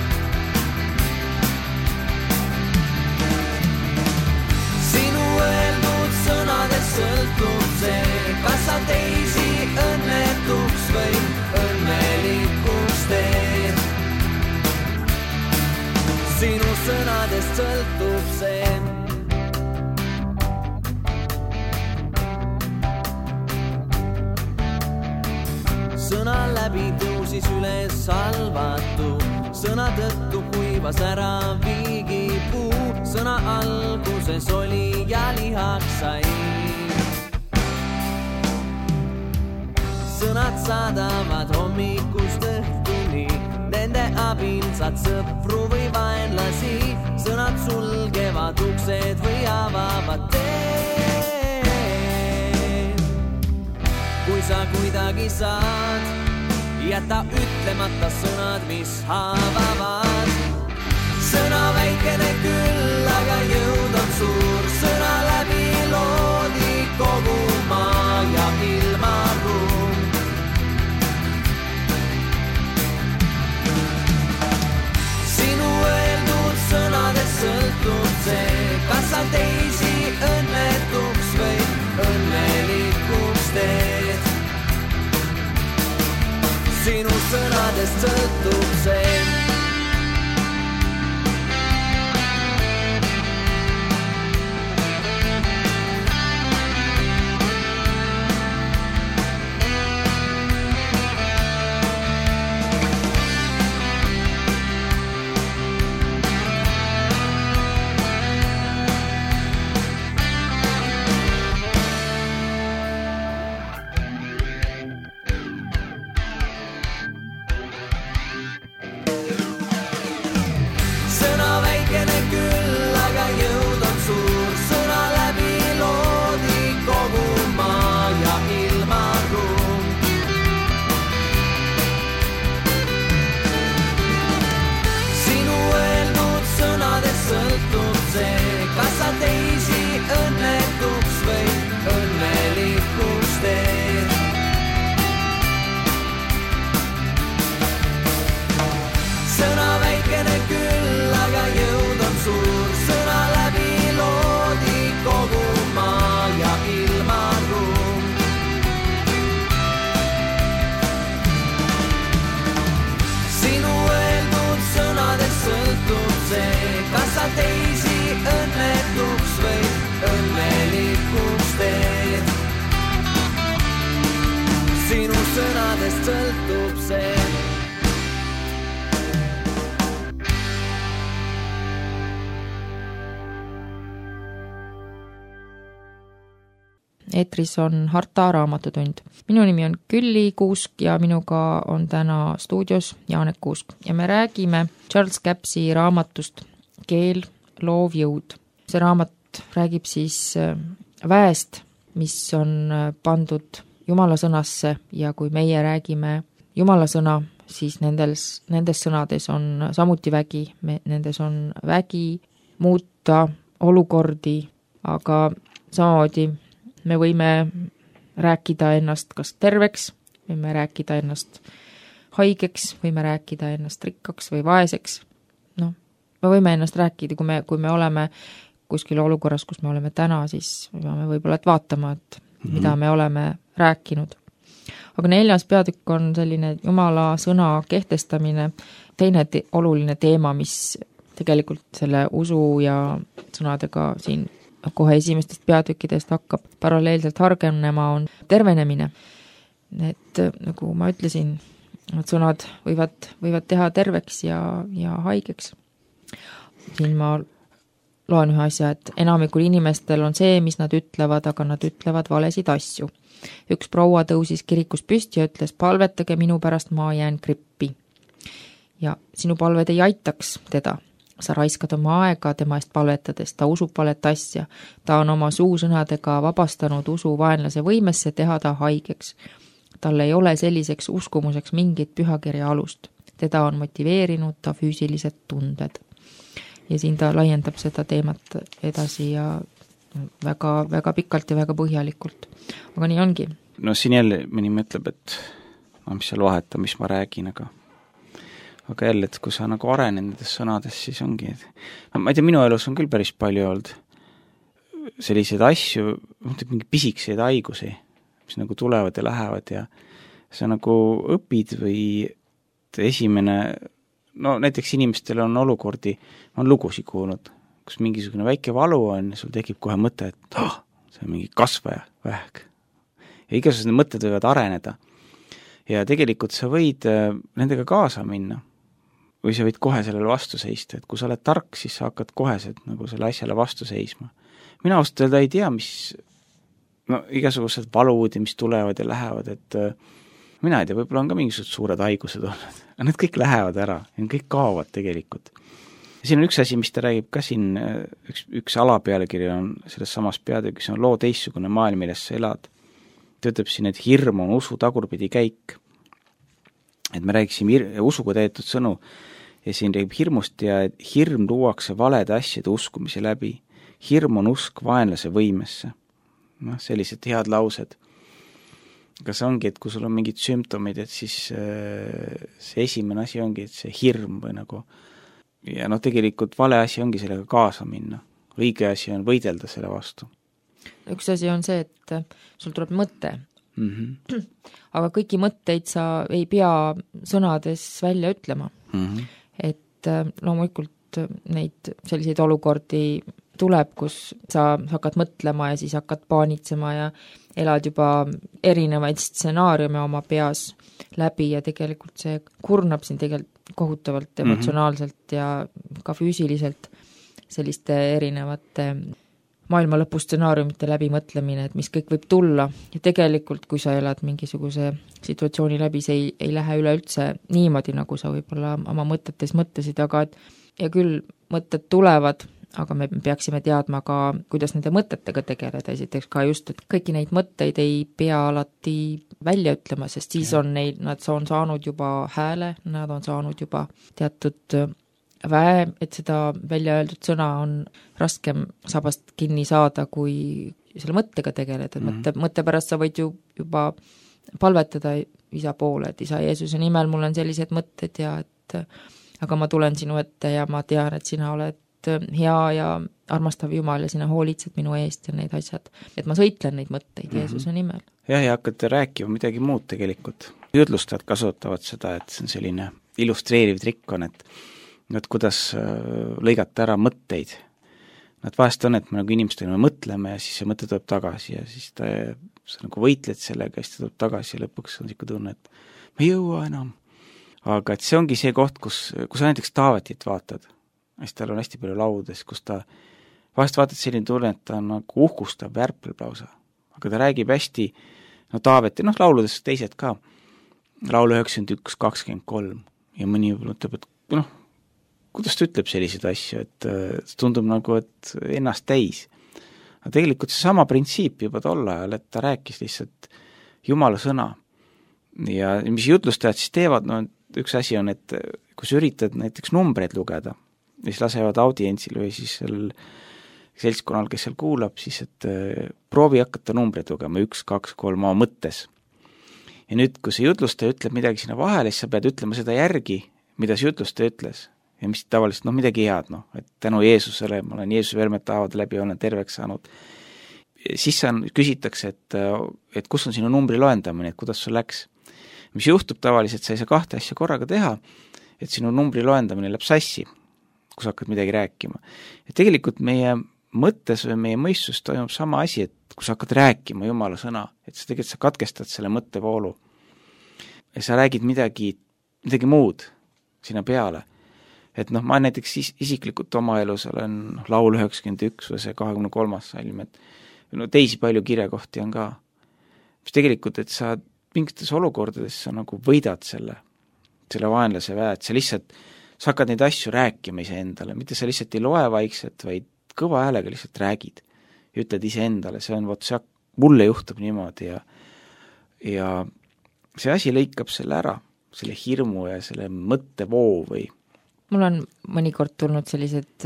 Sinu öeldud sõnadest sõltub see, kas sa teisi õnnetuks või õnnelikuks teed. Sinu sõnadest sõltub see. Sõna läbi tõusis üles salvatu, sõna tõttu kuivas ära viigipuu, sõna alguses oli ja lihaks sai. Sõnad saadavad hommikust õhtuni, nende abil saad sõpru või vaenlasi, sõnad sulgevad uksed või avavad teed. Kui sa kuidagi saad, jäta ütlemata sõnad, mis haavavad. Sõna väikene küll, aga jõud on suur, sõna läbi loodi kogu maa ja ilmaruum. Sinu öeldud sõnadest sõltub see, kas sa teisi õnnetuks või õnnelikuks teed. Sinu sõnadest sõltub see. Teisi õnnetuks või õnnelikuks teed. Sinu sõnadest sõltub see. Eetris on Harta raamatutund. Minu nimi on Külli Kuusk ja minuga on täna stuudios Jaanek Kuusk ja me räägime Charles Cappsi raamatust Keel, loov jõud. See raamat räägib siis väest, mis on pandud Jumala sõnasse ja kui meie räägime Jumala sõna, siis nendes, nendes sõnades on samuti vägi, me, nendes on vägi muuta olukordi, aga samamoodi me võime rääkida ennast kas terveks, võime rääkida ennast haigeks, võime rääkida ennast rikkaks või vaeseks. Noh, me võime ennast rääkida, kui me, kui me oleme kuskil olukorras, kus me oleme täna, siis me peame võib-olla et vaatama, et mm-hmm. mida me oleme rääkinud. Aga neljas peatükk on selline Jumala sõna kehtestamine, teine te- oluline teema, mis tegelikult selle usu ja sõnadega siin kohe esimestest peatükkidest hakkab paralleelselt hargenema, on tervenemine. Et nagu ma ütlesin, need sõnad võivad, võivad teha terveks ja, ja haigeks. Siin ma loen ühe asja, et enamikul inimestel on see, mis nad ütlevad, aga nad ütlevad valesid asju. Üks proua tõusis kirikus püsti ja ütles, palvetage minu pärast, ma jään grippi. Ja sinu palved ei aitaks teda. Sa raiskad oma aega tema eest palvetades, ta usub valet asja. Ta on oma suusõnadega vabastanud usu vaenlase võimesse teha ta haigeks. Tal ei ole selliseks uskumuseks mingit pühakirja alust. Teda on motiveerinud ta füüsilised tunded. Ja siin ta laiendab seda teemat edasi ja väga, väga pikalt ja väga põhjalikult. Aga nii ongi. No siin jälle mõni mõtleb, et no, mis seal vaheta, mis ma räägin, aga aga jälle, et kui sa nagu arened nendes sõnades, siis ongi, et no, ma ei tea, minu elus on küll päris palju olnud selliseid asju, mingi pisikseid haigusi, mis nagu tulevad ja lähevad ja sa nagu õpid või esimene, no näiteks inimestel on olukordi, on lugusid kuulnud, kus mingisugune väike valu on ja sul tekib kohe mõte, et oh, see on mingi kasvaja, vähk. Ja igasugused mõtted võivad areneda. Ja tegelikult sa võid nendega kaasa minna või sa võid kohe sellele vastu seista, et kui sa oled tark, siis sa hakkad koheselt nagu selle asjale vastu seisma. Mina ausalt öelda ei tea, mis no igasugused valud ja mis tulevad ja lähevad, et mina ei tea, võib-olla on ka mingisugused suured haigused olnud, aga need kõik lähevad ära ja kõik kaovad tegelikult. Ja siin on üks asi, mis ta räägib ka siin, üks, üks alapealekiri on selles samas peatükis, on loo teistsugune maailm, milles sa elad. Ta ütleb siin, et hirm on usu tagurpidi käik. Et me räägiksime hir- usuga täidetud sõnu ja siin räägib hirmust ja hirm luuakse valede asjade uskumise läbi. Hirm on usk vaenlase võimesse. Noh, sellised head laused. Aga see ongi, et kui sul on mingid sümptomid, et siis äh, see esimene asi ongi, et see hirm või nagu ja noh, tegelikult vale asi ongi sellega kaasa minna. Õige asi on võidelda selle vastu. Üks asi on see, et sul tuleb mõte. Mm-hmm. Aga kõiki mõtteid sa ei pea sõnades välja ütlema. Mm-hmm. Et loomulikult neid selliseid olukordi tuleb, kus sa hakkad mõtlema ja siis hakkad paanitsema ja elad juba erinevaid stsenaariume oma peas läbi ja tegelikult see kurnab siin tegelikult kohutavalt emotsionaalselt ja ka füüsiliselt selliste erinevate maailma lõpu stsenaariumite läbimõtlemine, et mis kõik võib tulla ja tegelikult, kui sa elad mingisuguse situatsiooni läbi, see ei, ei lähe üleüldse niimoodi, nagu sa võib-olla oma mõtetes mõtlesid, aga et ja küll mõtted tulevad, aga me peaksime teadma ka, kuidas nende mõtetega tegeleda, esiteks ka just, et kõiki neid mõtteid ei pea alati välja ütlema, sest siis on neid, nad on saanud juba hääle, nad on saanud juba teatud väe, et seda välja öeldud sõna on raskem sabast kinni saada, kui selle mõttega tegeleda. Mm-hmm. Mõtte, mõtte pärast sa võid ju juba palvetada isa poole, et isa Jeesuse nimel mul on sellised mõtted ja et aga ma tulen sinu ette ja ma tean, et sina oled hea ja armastav Jumal ja sina hoolitsed minu eest ja need asjad. Et ma sõitlen neid mõtteid mm-hmm. Jeesuse nimel. Jah, ja hakkate rääkima midagi muud tegelikult. Jõdlustajad kasutavad seda, et see on selline illustreeriv trikk on, et et kuidas lõigata ära mõtteid. Nad vahest on, et me nagu inimestega me mõtleme ja siis see mõte tuleb tagasi ja siis ta, sa nagu võitled sellega ja siis ta tuleb tagasi ja lõpuks on siuke tunne, et ma ei jõua enam. Aga et see ongi see koht, kus, kus sa näiteks Taavetit vaatad, siis tal on hästi palju laudes, kus ta vahest vaatad selline tunne, et ta nagu uhkustab värpleb lausa. Aga ta räägib hästi, no Taaveti, noh lauludes teised ka, laulu üheksakümmend üks kakskümmend kolm ja mõni ütleb, et noh, kuidas ta ütleb selliseid asju, et see tundub nagu, et ennast täis. Aga tegelikult see sama printsiip juba tol ajal, et ta rääkis lihtsalt Jumala sõna. Ja mis jutlustajad siis teevad, no üks asi on, et kui sa üritad näiteks numbreid lugeda, siis lasevad audientsil või siis sellel seltskonnal, kes seal kuulab, siis et proovi hakata numbreid lugema, üks, kaks, kolm oma mõttes. Ja nüüd, kui see jutlustaja ütleb midagi sinna vahele, siis sa pead ütlema seda järgi, mida see jutlustaja ütles. Ja mis tavaliselt, noh, midagi head, noh, et tänu Jeesusele, ma olen Jeesuse vermed tahavad läbi, olen terveks saanud. Siis on, küsitakse, et, et kus on sinu numbri loendamine, et kuidas sul läks. Mis juhtub tavaliselt, sa ei saa kahte asja korraga teha, et sinu numbri loendamine läheb sassi, kus hakkad midagi rääkima. Ja tegelikult meie mõttes või meie mõistus toimub sama asi, et kui sa hakkad rääkima Jumala sõna, et sa tegelikult sa katkestad selle mõttevoolu. ja sa räägid midagi, midagi muud sinna peale. Et noh, ma näiteks is- isiklikult oma elus olen laul üheksakümmend üks või see kahekümne kolmas salm, et no teisi palju kirjakohti on ka. Mis tegelikult, et sa mingites olukordades sa nagu võidad selle, selle vaenlase väe, et sa lihtsalt, sa hakkad neid asju rääkima ise endale, mitte sa lihtsalt ei loe vaikselt, vaid kõva häälega lihtsalt räägid ja ütled ise endale, see on, vot see mulle juhtub niimoodi ja ja see asi lõikab selle ära, selle hirmu ja selle mõttevoo või mul on mõnikord tulnud sellised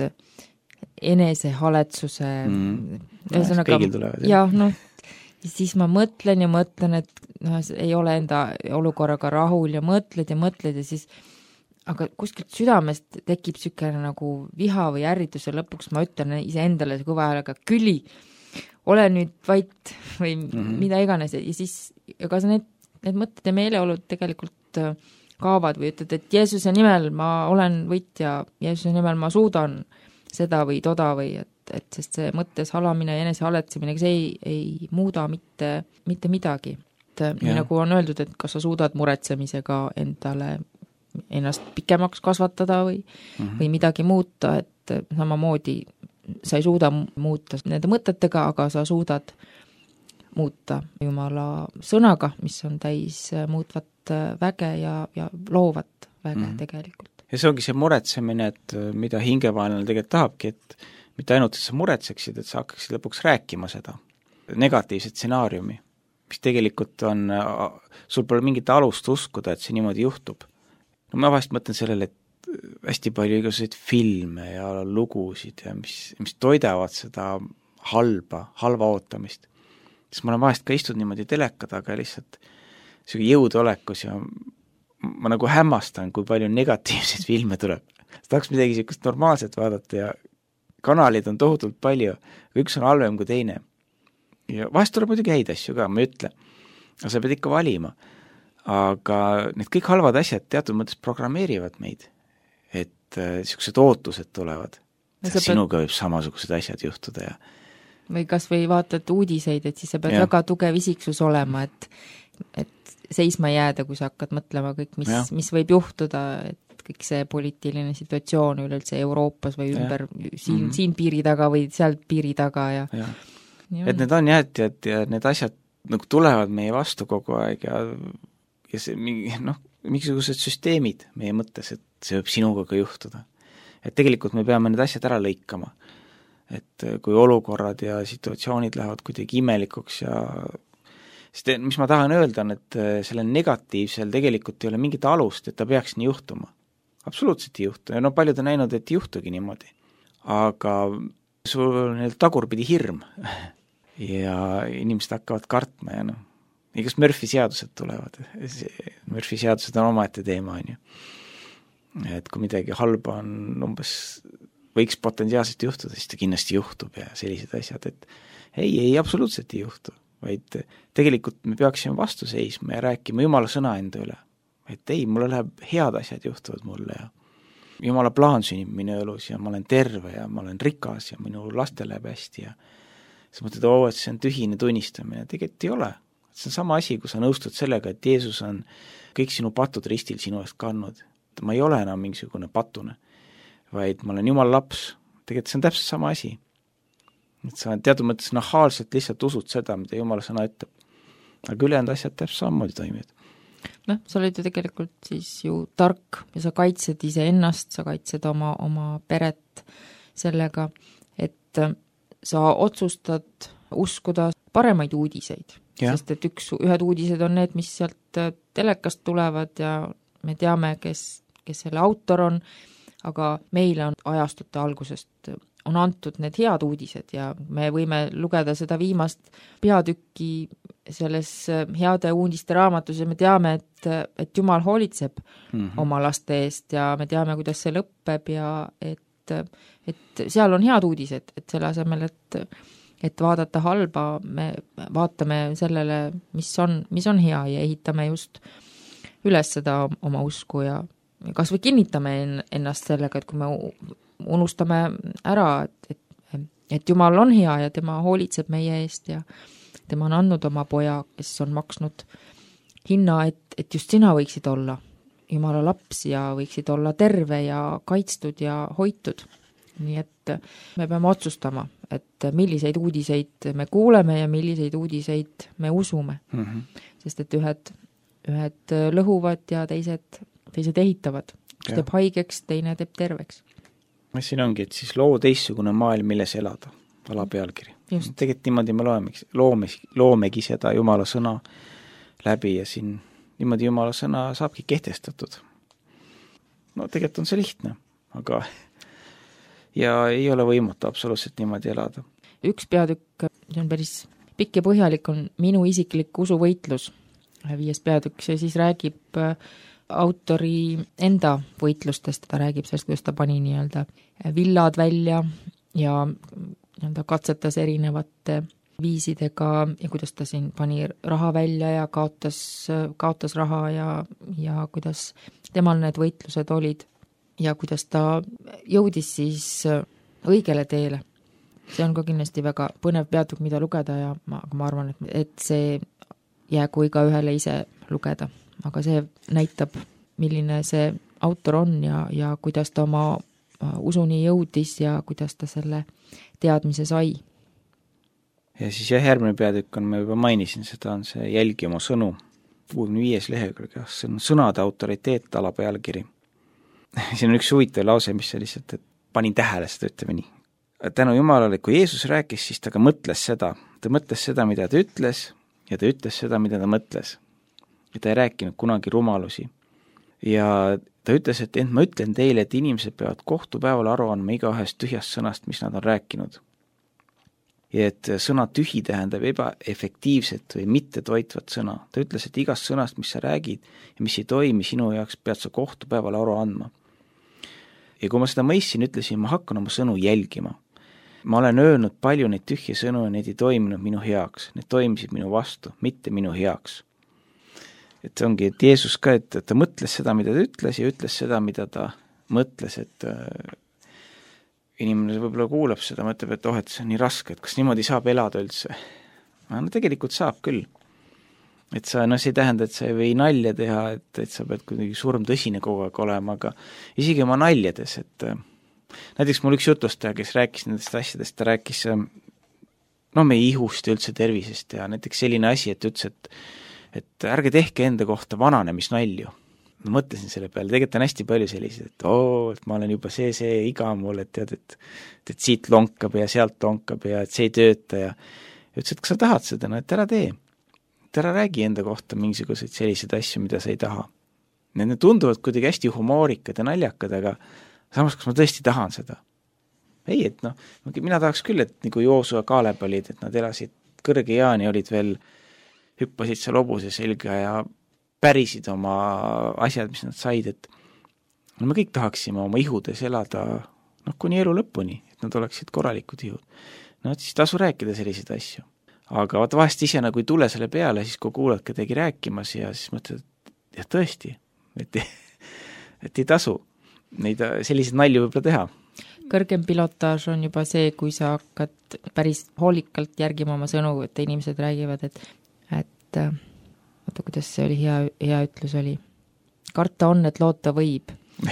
enesehaletsuse mm. ühesõnaga, kõigil tulevad. jah, noh, siis ma mõtlen ja mõtlen, et noh, ei ole enda olukorraga rahul ja mõtled ja mõtled ja siis aga kuskilt südamest tekib niisugune nagu viha või ärritus ja lõpuks ma ütlen iseendale kõva häälega, Külli, ole nüüd vait või mm-hmm. mida iganes ja siis ega need, need mõtted ja meeleolud tegelikult kaovad või ütled, et Jeesuse nimel ma olen võitja, Jeesuse nimel ma suudan seda või toda või et, et sest see mõttes halamine ja enesehaletsemine, see ei, ei muuda mitte, mitte midagi. Et nii nagu on öeldud, et kas sa suudad muretsemisega endale ennast pikemaks kasvatada või, mm-hmm. või midagi muuta, et samamoodi sa ei suuda muuta nende mõtetega, aga sa suudad muuta Jumala sõnaga, mis on täis muutvat väge ja, ja loovat väge mm. tegelikult. Ja see ongi see muretsemine, et mida hingevaenlane tegelikult tahabki, et mitte ainult, et sa muretseksid, et sa hakkaksid lõpuks rääkima seda negatiivset stsenaariumi, mis tegelikult on, sul pole mingit alust uskuda, et see niimoodi juhtub. No ma vahest mõtlen sellele, et hästi palju igasuguseid filme ja lugusid ja mis, mis toidavad seda halba, halva ootamist. Siis ma olen vahest ka istud niimoodi teleka taga lihtsalt selline jõudolekus ja ma nagu hämmastan, kui palju negatiivseid filme tuleb. Sa tahaks midagi sellist normaalset vaadata ja kanalid on tohutult palju, aga üks on halvem kui teine. Ja vahest tuleb muidugi häid asju ka, ma ei ütle. Aga sa pead ikka valima. Aga need kõik halvad asjad teatud mõttes programmeerivad meid, et niisugused ootused tulevad. Sinuga võib samasugused asjad juhtuda ja või kas või vaatad uudiseid, et siis sa pead ja. väga tugev isiksus olema, et, et seisma jääda, kui sa hakkad mõtlema kõik, mis, mis võib juhtuda, et kõik see poliitiline situatsioon üleüldse Euroopas või ümber ja. siin, mm-hmm. siin piiri taga või sealt piiri taga ja, ja. et need on jah, et ja need asjad nagu tulevad meie vastu kogu aeg ja, ja see mingi, noh, mingisugused süsteemid meie mõttes, et see võib sinuga ka juhtuda. Et tegelikult me peame need asjad ära lõikama. Et kui olukorrad ja situatsioonid lähevad kuidagi imelikuks ja sest mis ma tahan öelda on, et sellel negatiivsel tegelikult ei ole mingit alust, et ta peaks nii juhtuma. Absoluutselt ei juhtu ja no paljud on näinud, et ei juhtugi niimoodi. Aga sul on tagurpidi hirm ja inimesed hakkavad kartma ja noh, igast Murphy seadused tulevad. Murphy seadused on omaette teema, on ju. Et kui midagi halba on umbes võiks potentsiaalselt juhtuda, siis ta kindlasti juhtub ja sellised asjad, et ei, ei absoluutselt ei juhtu, vaid tegelikult me peaksime vastu seisma ja rääkima Jumala sõna enda üle. Et ei, mulle läheb head asjad juhtuvad mulle ja Jumala plaan sünnib minu elus ja ma olen terve ja ma olen rikas ja minu laste läheb hästi ja sa mõtled, oo, et see on tühine tunnistamine, tegelikult ei ole. See on sama asi, kui sa nõustud sellega, et Jeesus on kõik sinu patud ristil sinu eest kandnud. Ma ei ole enam mingisugune patune, vaid ma olen Jumala laps. Tegelikult see on täpselt sama asi. Et sa teatud mõttes nahaalselt lihtsalt usud seda, mida Jumala sõna ütleb. Aga ülejäänud asjad täpselt samamoodi toimivad. Noh, sa oled ju tegelikult siis ju tark ja sa kaitsed ise ennast, sa kaitsed oma, oma peret sellega, et sa otsustad uskuda paremaid uudiseid. Ja. Sest et üks, ühed uudised on need, mis sealt telekast tulevad ja me teame, kes, kes selle autor on, aga meile on ajastute algusest on antud need head uudised ja me võime lugeda seda viimast peatükki selles heade uudiste raamatus ja me teame, et, et Jumal hoolitseb mm-hmm. oma laste eest ja me teame, kuidas see lõppeb ja et, et seal on head uudised, et selle asemel, et, et vaadata halba, me vaatame sellele, mis on, mis on hea ja ehitame just üles seda oma usku ja kas või kinnitame ennast sellega, et kui me unustame ära, et, et, et Jumal on hea ja tema hoolitseb meie eest ja tema on andnud oma poja, kes on maksnud hinna, et, et just sina võiksid olla Jumala laps ja võiksid olla terve ja kaitstud ja hoitud. Nii et me peame otsustama, et milliseid uudiseid me kuuleme ja milliseid uudiseid me usume. Mm-hmm. Sest et ühed, ühed lõhuvad ja teised, teised ehitavad. Üks teeb haigeks, teine teeb terveks. Siin ongi, et siis loo teistsugune maailm, milles elada, alapealkiri. Tegelikult niimoodi me loemegi, loome, loomegi seda Jumala sõna läbi ja siin niimoodi Jumala sõna saabki kehtestatud. No tegelikult on see lihtne, aga ja ei ole võimatu absoluutselt niimoodi elada. Üks peatükk, see on päris pikk ja põhjalik, on minu isiklik usuvõitlus, viies peatükk, see siis räägib autori enda võitlustest, ta räägib sellest, kuidas ta pani nii-öelda villad välja ja nii-öelda katsetas erinevate viisidega ja kuidas ta siin pani raha välja ja kaotas, kaotas raha ja, ja kuidas temal need võitlused olid ja kuidas ta jõudis siis õigele teele. See on ka kindlasti väga põnev peatükk, mida lugeda ja ma, ma arvan, et, et see jäägu iga ühele ise lugeda. Aga see näitab, milline see autor on ja, ja kuidas ta oma usuni jõudis ja kuidas ta selle teadmise sai. Ja siis jah, järgmine peatükk on, ma juba mainisin, seda on see Jälgi oma sõnu, kuuekümne viies lehekülg, see on sõnade autoriteet, alapealkiri. Siin on üks huvitav lause, mis see lihtsalt, et panin tähele seda, ütleme nii. Tänu Jumalale, kui Jeesus rääkis, siis ta ka mõtles seda. Ta mõtles seda, mida ta ütles ja ta ütles seda, mida ta mõtles. Ja ta ei rääkinud kunagi rumalusi. Ja ta ütles, et ent ma ütlen teile, et inimesed peavad kohtupäeval aru andma iga ühest tühjast sõnast, mis nad on rääkinud. Ja et sõna tühi tähendab ebaefektiivset või mitte toitvat sõna. Ta ütles, et igast sõnast, mis sa räägid ja mis ei toimi sinu jaoks, pead sa kohtupäeval aru andma. Ja kui ma seda mõistsin, ütlesin, ma hakkan oma sõnu jälgima. Ma olen öelnud palju neid tühje sõnu ja need ei toiminud minu heaks. Need toimisid minu vastu, mitte minu heaks. Et see ongi, et Jeesus ka, et ta mõtles seda, mida ta ütles ja ütles seda, mida ta mõtles, et inimene võib-olla kuulab seda, mõtleb, et oh, et see on nii raske, et kas niimoodi saab elada üldse. No tegelikult saab küll. Et sa, no see ei tähenda, et sa ei või nalja teha, et, et sa pead kuidagi surm tõsine kogu aeg olema, aga isegi oma naljades, et näiteks mul üks jutustaja, kes rääkis nendest asjadest, ta rääkis no meie ihust ja üldse tervisest ja näiteks selline asi, et ütles, et, et ärge tehke enda kohta vananemisnalju. Ma mõtlesin selle peale, tegelikult on hästi palju sellised, et oo, et ma olen juba see, see iga mul, et tead, et, et siit lonkab ja sealt lonkab ja et see ei tööta ja ütles, et kas sa tahad seda, no et ära tee. Et ära räägi enda kohta mingisuguseid selliseid asju, mida sa ei taha. Need tunduvad kuidagi hästi humoorikad ja naljakad, aga samas, kas ma tõesti tahan seda? Ei, et noh, mina tahaks küll, et nagu Joosu ja Kaaleb olid, et nad elasid kõrge jaani, olid veel, hüppasid seal hobuse selga ja pärisid oma asjad, mis nad said, et no me kõik tahaksime oma ihudes elada noh, kuni elu lõpuni, et nad oleksid korralikud ihud. No siis tasu rääkida selliseid asju. Aga vaata vahest ise nagu ei tule selle peale, siis kui kuulad kedagi rääkimas ja siis mõtled, et jah, tõesti, et, et ei tasu neid selliseid nalju võib-olla teha. Kõrgem pilotaaž on juba see, kui sa hakkad päris hoolikalt järgima oma sõnu, et inimesed räägivad, et, et oota, kuidas see oli, hea, hea ütlus oli. Karta on, et loota võib.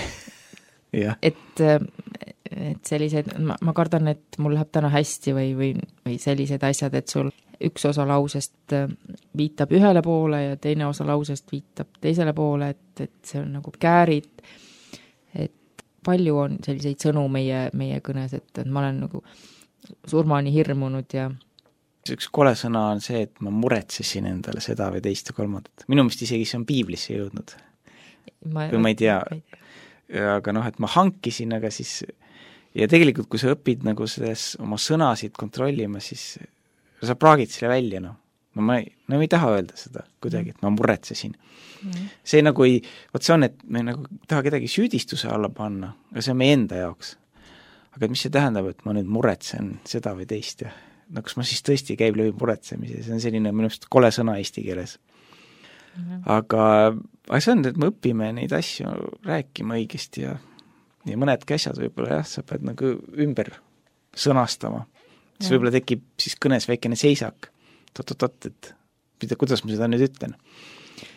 et, et sellised, ma, ma kardan, et mul läheb täna hästi või, või, või sellised asjad, et sul üks osa lausest viitab ühele poole ja teine osa lausest viitab teisele poole, et, et see on nagu käärid, et palju on selliseid sõnu meie, meie kõnes, et, et ma olen nagu surmani hirmunud ja üks kole sõna on see, et ma muretsesin endale seda või teist ja kolmandat. Minu meelest isegi see on piiblisse jõudnud. Ma, või ma ei tea. Aga noh, et ma hankisin, aga siis ja tegelikult, kui sa õpid nagu selles oma sõnasid kontrollima, siis sa praagid selle välja, noh. No ma ei, no ma ei taha öelda seda kuidagi, et ma muretsesin. Mm. See nagu ei, võt see on, et me nagu taha kedagi süüdistuse alla panna, aga see on meie enda jaoks. Aga mis see tähendab, et ma nüüd muretsen seda või teist ja no kas ma siis tõesti käib läbi muretsemise, see on selline minust kole sõna eesti keeles. Mm. Aga, aga see on, et me õpime neid asju rääkima õigesti ja, ja mõned käsad võib-olla jah, sa pead nagu ümber sõnastama. Siis ja. Võib-olla tekib siis kõnes väikene seisak. Tot-tot-tot, et mida, kuidas ma seda nüüd ütlen.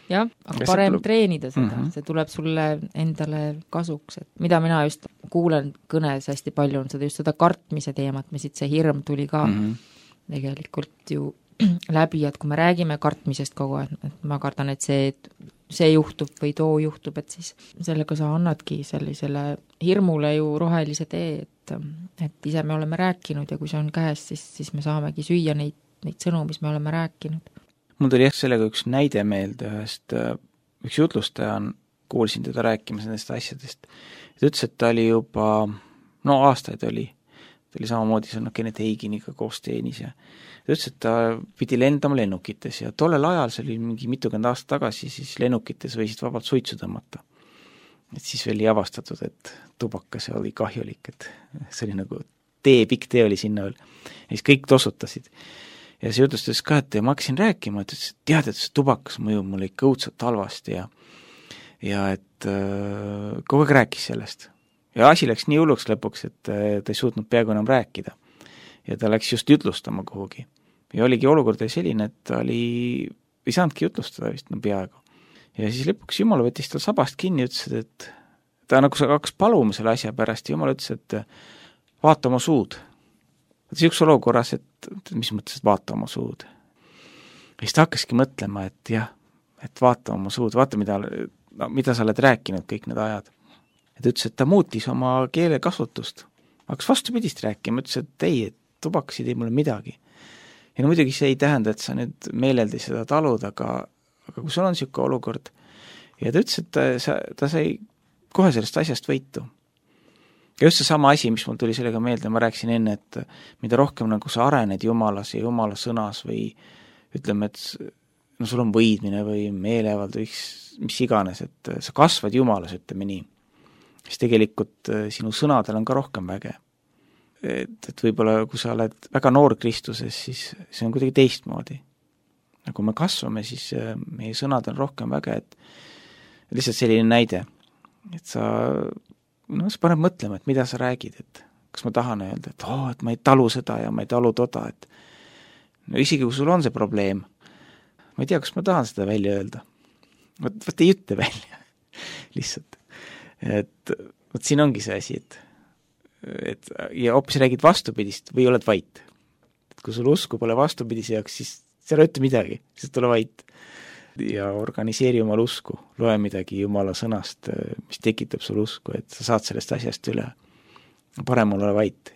jah, aga Ja see parem tuleb- treenida seda mm, Mhm. -hmm. see tuleb sulle endale kasuks, et mida mina just kuulen kõnes hästi palju, on seda just seda kartmise teemat, mis siit see hirm tuli ka mm Mhm. -hmm. tegelikult ju läbi, et kui me räägime kartmisest kogu aeg, et ma kardan, et see, et see juhtub või too juhtub, et siis sellega sa annadki sellisele hirmule ju rohelise tee, et, et ise me oleme rääkinud ja kui see on käes, siis, siis me saamegi süüa neid, neid sõnu, mis me oleme rääkinud. mul tuli jah sellega üks näide meelde ühest, üks jutlustaja on, kuulsin teda rääkimas nendest asjadest. Ta ütles, et ta oli juba, no aastaid oli, ta oli samamoodi seal Kenneth Haginiga koos teenis ja ta ütles, et ta pidi lendama lennukites ja tollel ajal, see oli mingi mitukümmend aastat tagasi, siis lennukites võisid vabalt suitsu tõmmata. Et siis veel ei avastatud, et tubakas oli kahjulik, et see oli nagu tee, pikk tee oli sinna veel. Ja siis kõik tosutasid. Ja see jutus ütles ka, et ma hakkasin rääkima, et ütles, et tead, et see tubakas mõjub mulle ikka õudselt halvasti ja ja et äh, kogu aeg rääkis sellest. Ja asi läks nii hulluks lõpuks, et äh, ta ei suutnud peaaegu enam rääkida. Ja ta läks just jutlustama kuhugi. Ja oligi olukord oli selline, et ta oli, ei saanudki jutlustada vist no peaaegu. Ja siis lõpuks Jumal võttis tal sabast kinni ja ütles, et ta nagu hakkas paluma selle asja pärast ja Jumal ütles, et vaata oma suud. Siuks olukorras, et mis mõttes, et vaata oma suud. Ja siis ta hakkaski mõtlema, et jah, et vaata oma suud, vaata, mida, no, mida sa oled rääkinud kõik need ajad. Et ütles, et ta muutis oma keelekasutust. Hakkas vastupidist rääkima, ütles, et ei, et tubakas ei tee mulle midagi. Ja no muidugi see ei tähenda, et sa nüüd meeleldi seda talud, aga, aga kui sul on niisugune olukord ja ta ütles, et ta, ta sai kohe sellest asjast võitu. Ja just see sama asi, mis mul tuli sellega meelde, ma rääkisin enne, et mida rohkem nagu sa arened Jumalas ja Jumala sõnas või ütleme, et no sul on võidmine või meelevald või mis iganes, et sa kasvad Jumalas, ütleme nii, siis tegelikult sinu sõnadel on ka rohkem väge. Et, et võib-olla kui sa oled väga noor Kristuses, siis see on kuidagi teistmoodi. Ja kui me kasvame, siis meie sõnad on rohkem väge, et lihtsalt selline näide, et sa no sa paned mõtlema, et mida sa räägid, et kas ma tahan öelda, et oh, et ma ei talu seda ja ma ei talu toda, et no isegi kui sul on see probleem, ma ei tea, kas ma tahan seda välja öelda. Võt, võt ei ütle välja lihtsalt. Et võt siin ongi see asi, et, et ja hoopis räägid vastupidist või oled vait. Et kui sul usku pole vastupidise jaoks, siis sa ei ütle midagi, siis tule vait. Ja organiseeri omal usku, loe midagi Jumala sõnast, mis tekitab sul usku, et sa saad sellest asjast üle. Parem ole vait.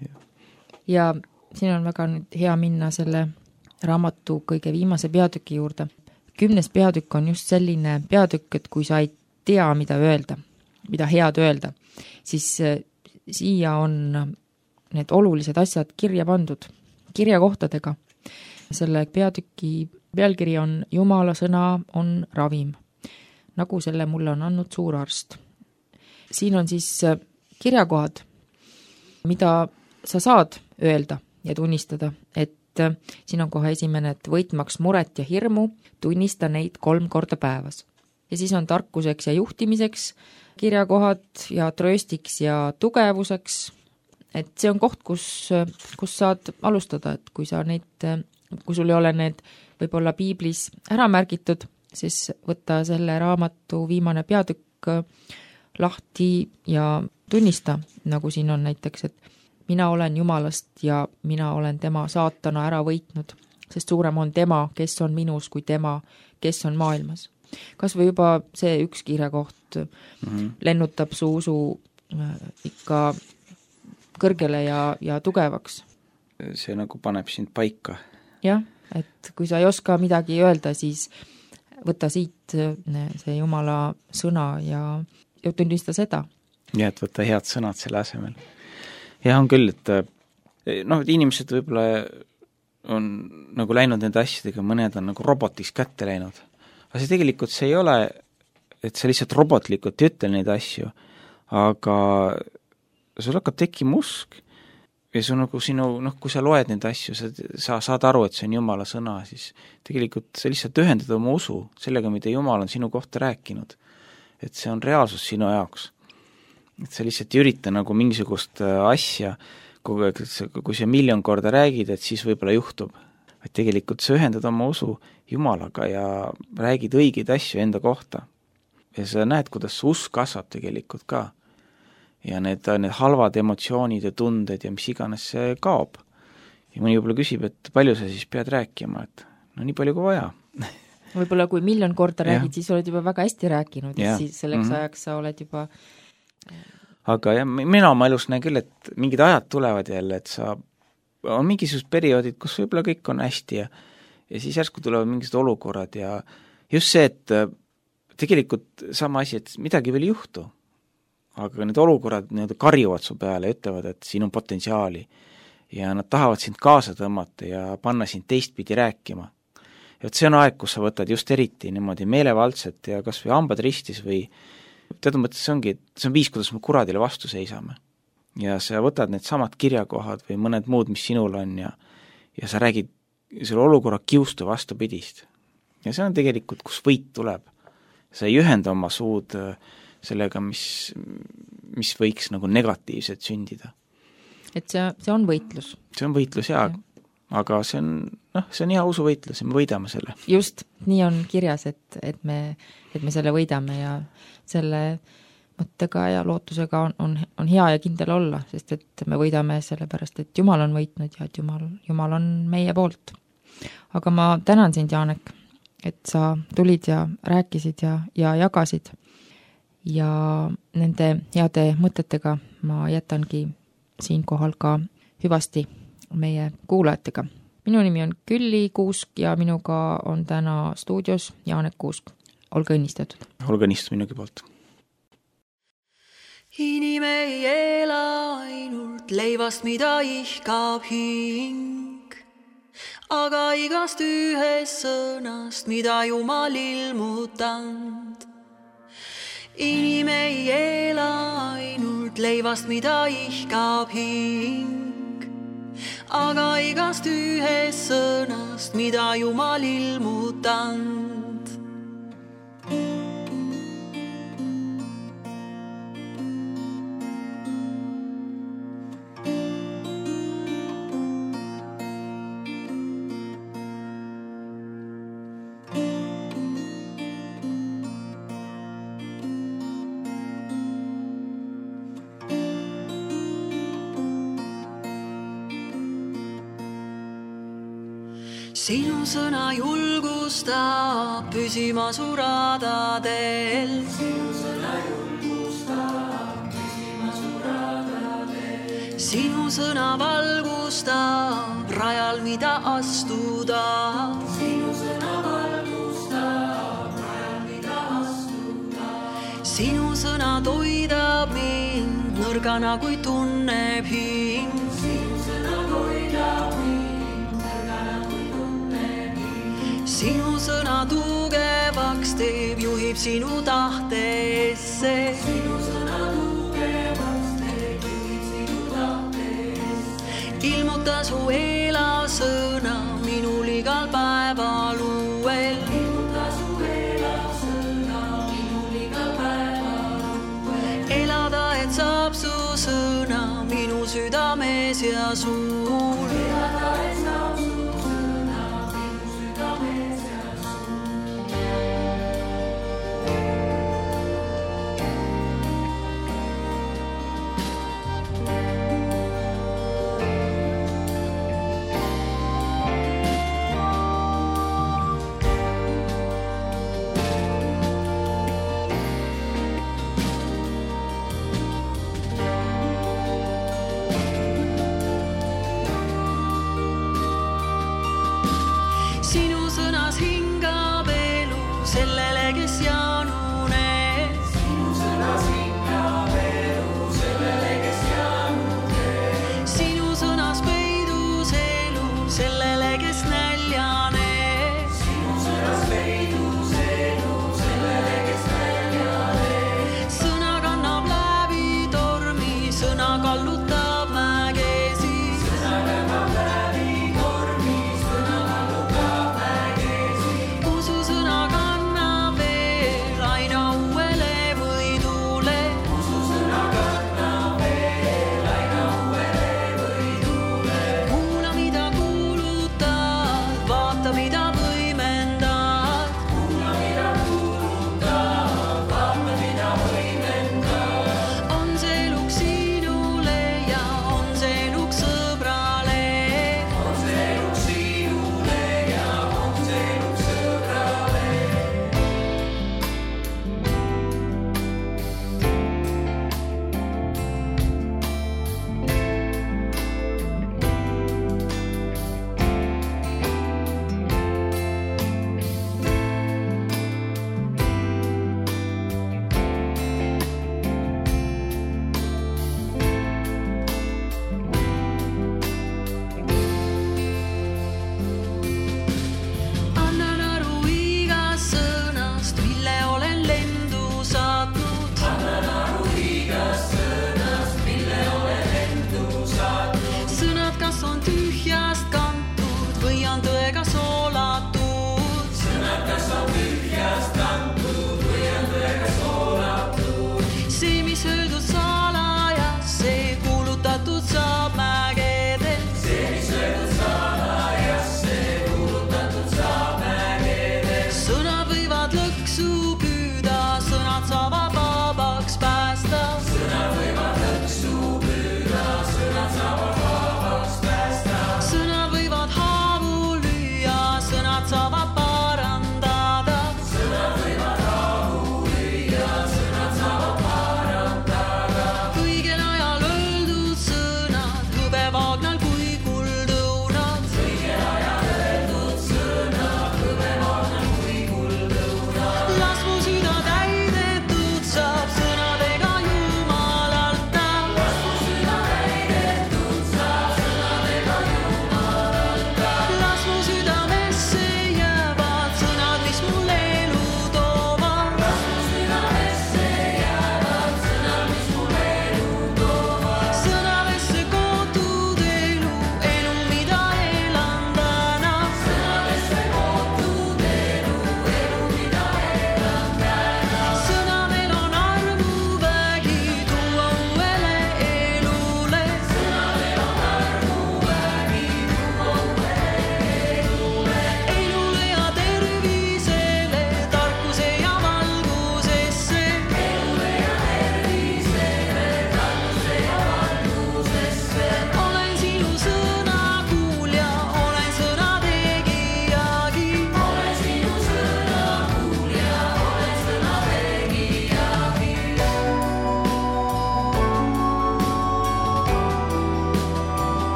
Ja siin on väga nüüd hea minna selle raamatu kõige viimase peatüki juurde. Kümnes peatükk on just selline peatükk, et kui sa ei tea, mida öelda, mida head öelda, siis siia on need olulised asjad kirja pandud, kirjakohtadega. Selle peatüki pealkiri on Jumala sõna on ravim, nagu selle mulle on andnud suur arst. Siin on siis kirjakohad, mida sa saad öelda ja tunnistada, et siin on kohe esimene, et võitmaks muret ja hirmu, tunnista neid kolm korda päevas. Ja siis on tarkuseks ja juhtimiseks kirjakohad ja trööstiks ja tugevuseks, et see on koht, kus, kus saad alustada, et kui sa neid, kui sul ei ole need võib-olla piiblis ära märgitud, siis võtta selle raamatu viimane peatükk lahti ja tunnista, nagu siin on näiteks, et mina olen Jumalast ja mina olen tema saatana ära võitnud, sest suurem on tema, kes on minus, kui tema, kes on maailmas. Kas või juba see üks kirjakoht mm-hmm. lennutab su usu ikka kõrgele ja, ja tugevaks. See nagu paneb sind paika. Jah, et kui sa ei oska midagi öelda, siis võta siit see Jumala sõna ja, ja tunnista seda. Ja, et võtta head sõnad selle asemel. Ja on küll, et noh, et inimesed võib-olla on nagu läinud nende asjadega, mõned on nagu robotiks kätte läinud. Aga see tegelikult see ei ole, et sa lihtsalt robotlikult ei ütle neid asju, aga sul hakkab tekkima usk ja sul nagu sinu, noh, kui sa loed neid asju, sa, sa saad aru, et see on Jumala sõna, siis tegelikult sa lihtsalt ühendad oma usu sellega, mida Jumal on sinu kohta rääkinud. Et see on reaalsus sinu jaoks. Et sa lihtsalt ei ürita nagu mingisugust asja, kui, kui sa miljon korda räägid, et siis võib-olla juhtub. vaid tegelikult sa ühendad oma usu Jumalaga ja räägid õigeid asju enda kohta. Ja sa näed, kuidas su usk kasvab tegelikult ka. Ja need, need halvad emotsioonid ja tunded ja mis iganes see kaob. Ja mõni võib-olla küsib, et palju sa siis pead rääkima, et no nii palju kui vaja. Võib-olla kui miljon korda räägid, siis oled juba väga hästi rääkinud ja, ja siis selleks mm-hmm. ajaks sa oled juba aga jah, mina oma elus näen küll, et mingid ajad tulevad jälle, et sa on mingisugused perioodid, kus võib-olla kõik on hästi ja, ja siis järsku tulevad mingisugused olukorrad ja just see, et tegelikult sama asi, et midagi veel ei juhtu, aga need olukorrad nii-öelda karjuvad su peale ja ütlevad, et siin on potentsiaali ja nad tahavad sind kaasa tõmmata ja panna sind teistpidi rääkima. Ja et see on aeg, kus sa võtad just eriti niimoodi meelevaldselt ja kas või hambad ristis või teatud mõttes see ongi, see on viis, kuidas me kuradile vastu seisame. Ja sa võtad need samad kirjakohad või mõned muud, mis sinul on ja, ja sa räägid selle olukorra kiustu vastupidist. Ja see on tegelikult, kus võit tuleb. Sa ei ühenda oma suud sellega, mis, mis võiks nagu negatiivselt sündida. Et see, see on võitlus. See on võitlus, jaa. Ja. Aga see on, noh, see on hea usuvõitlus ja me võidame selle. Just, nii on kirjas, et, et, me, et me selle võidame ja selle mõttega ja lootusega on, on, on hea ja kindel olla, sest et me võidame sellepärast, et Jumal on võitnud ja et Jumal, Jumal on meie poolt. Aga ma tänan sind, Jaanek, et sa tulid ja rääkisid ja, ja jagasid ja nende heade mõtetega ma jätangi siinkohal ka hüvasti meie kuulajatega. Minu nimi on Külli Kuusk ja minuga on täna stuudios Jaanek Kuusk. Olge õnnistatud. Olge õnnistatud minugi poolt. Inim ei ela ainult leivast, mida ihkab hing, aga igast ühest sõnast, mida Jumal ilmutanud. Inim ei ela ainult leivast, mida ihkab hing, aga igast ühest sõnast, mida Jumal ilmutanud. Sinu sõna julgustab püsima su radadel. Sinu sõna julgustab püsima su radadel. Sinu sõna valgustab rajal, mida astuda. Sinu sõna valgustab rajal, mida astuda. Sinu sõna toidab mind nõrgana, kui tunneb hing. Sinu sõna toidab mind. Sinu sõna tugevaks teeb, juhib sinu tahteesse. Sinu sõna tugevaks teeb, juhib sinu tahteesse. Ilmuta su elasõna minul igal päeval uuel. Ilmuta su elasõna minul igal päeval uuel. Elada, et saab su sõna minu südames ja suul. Elada, et saab su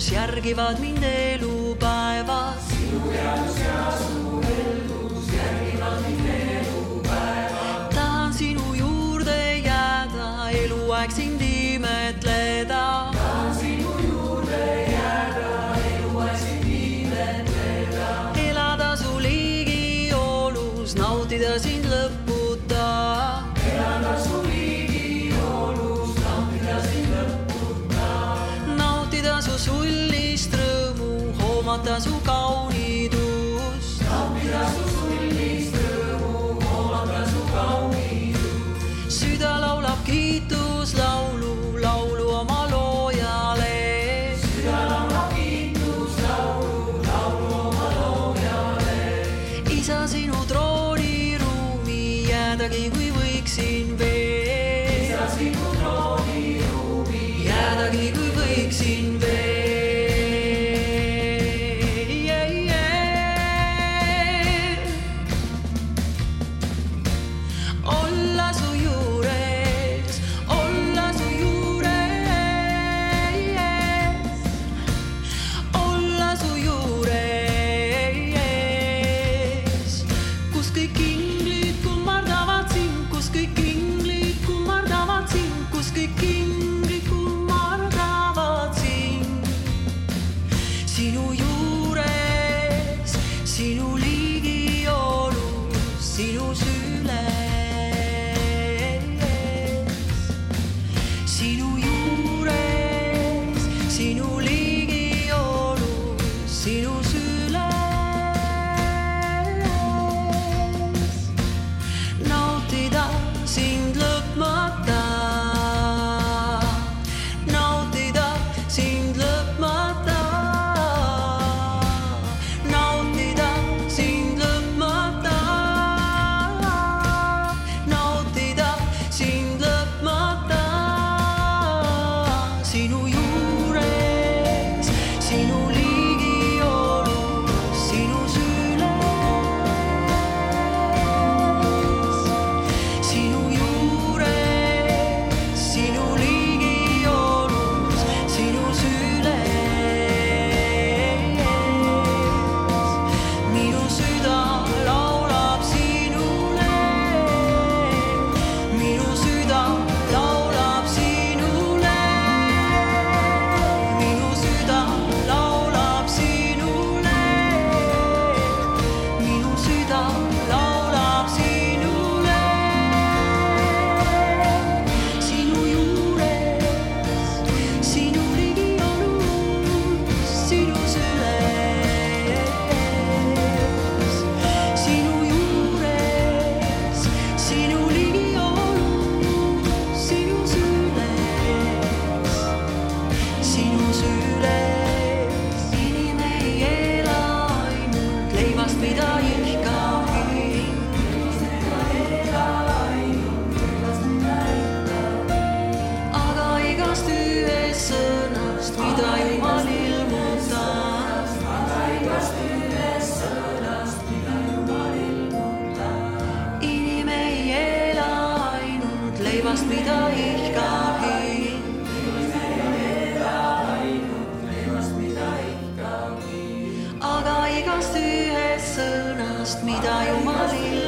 heldus järgivad mind elupäevad. Sinu heldus ja su heldus järgivad mind elupäevad. Tahan sinu juurde jääda, eluaeg sind imetleda. Tahan sinu juurde jääda, eluaeg sind imetleda. Elada su liigi olus, nautida sind lõputa. Elada su liigi olus, nautida sind lõputa. Nautida su sullist rõõmu, hoomata su kaunidust. Nautida su sullist rõõmu, hoomata su kaunidust. Süda laulab kiituslaulu, laulu oma loojale. Süda laulab kiituslaulu, laulu oma loojale. Isa sinu trooniruumi jäädagi, kui võiksin veel. Isa sinu trooniruumi jäädagi, kui võiksin veel. Olla su juures, olla su juures, olla su juures, kus kõik inglid kummardavad sind, kus kõik inglid kummardavad sind, kus kõik inglid kummardavad sind. Sinu juures, sinu liigi olus, sinu süles. Sinu juures, sinu liigi olus, sinu süles. Nautida sind lõpmata, nautida sind lõpmata, nautida sind lõpmata, nautida sind lõpmata. Sinu juures, sinu liigi olus, sinu süles. Sinu juures, sinu liigi olus, sinu süles. Minu süda laulab sinule, minu süda laulab sinule. Minu süda laulab sinule, minu süda laulab sinule. Sinu juures, sinu ligi olus, sinu süles. Sinu juures, sinu ligi olus, sinu süles. Sinu süles. Inim ei ela ainult leivast, mida ihkab hing. Aga igast ühest sõnast, mida Jumal ilmutab. Aga igast ühest sõnast, mida Jumal ilmutab. Inim ei ela ainult leivast, mida ihkab hing. Aga igast ühest sõnast, mida Jumal ilmutab.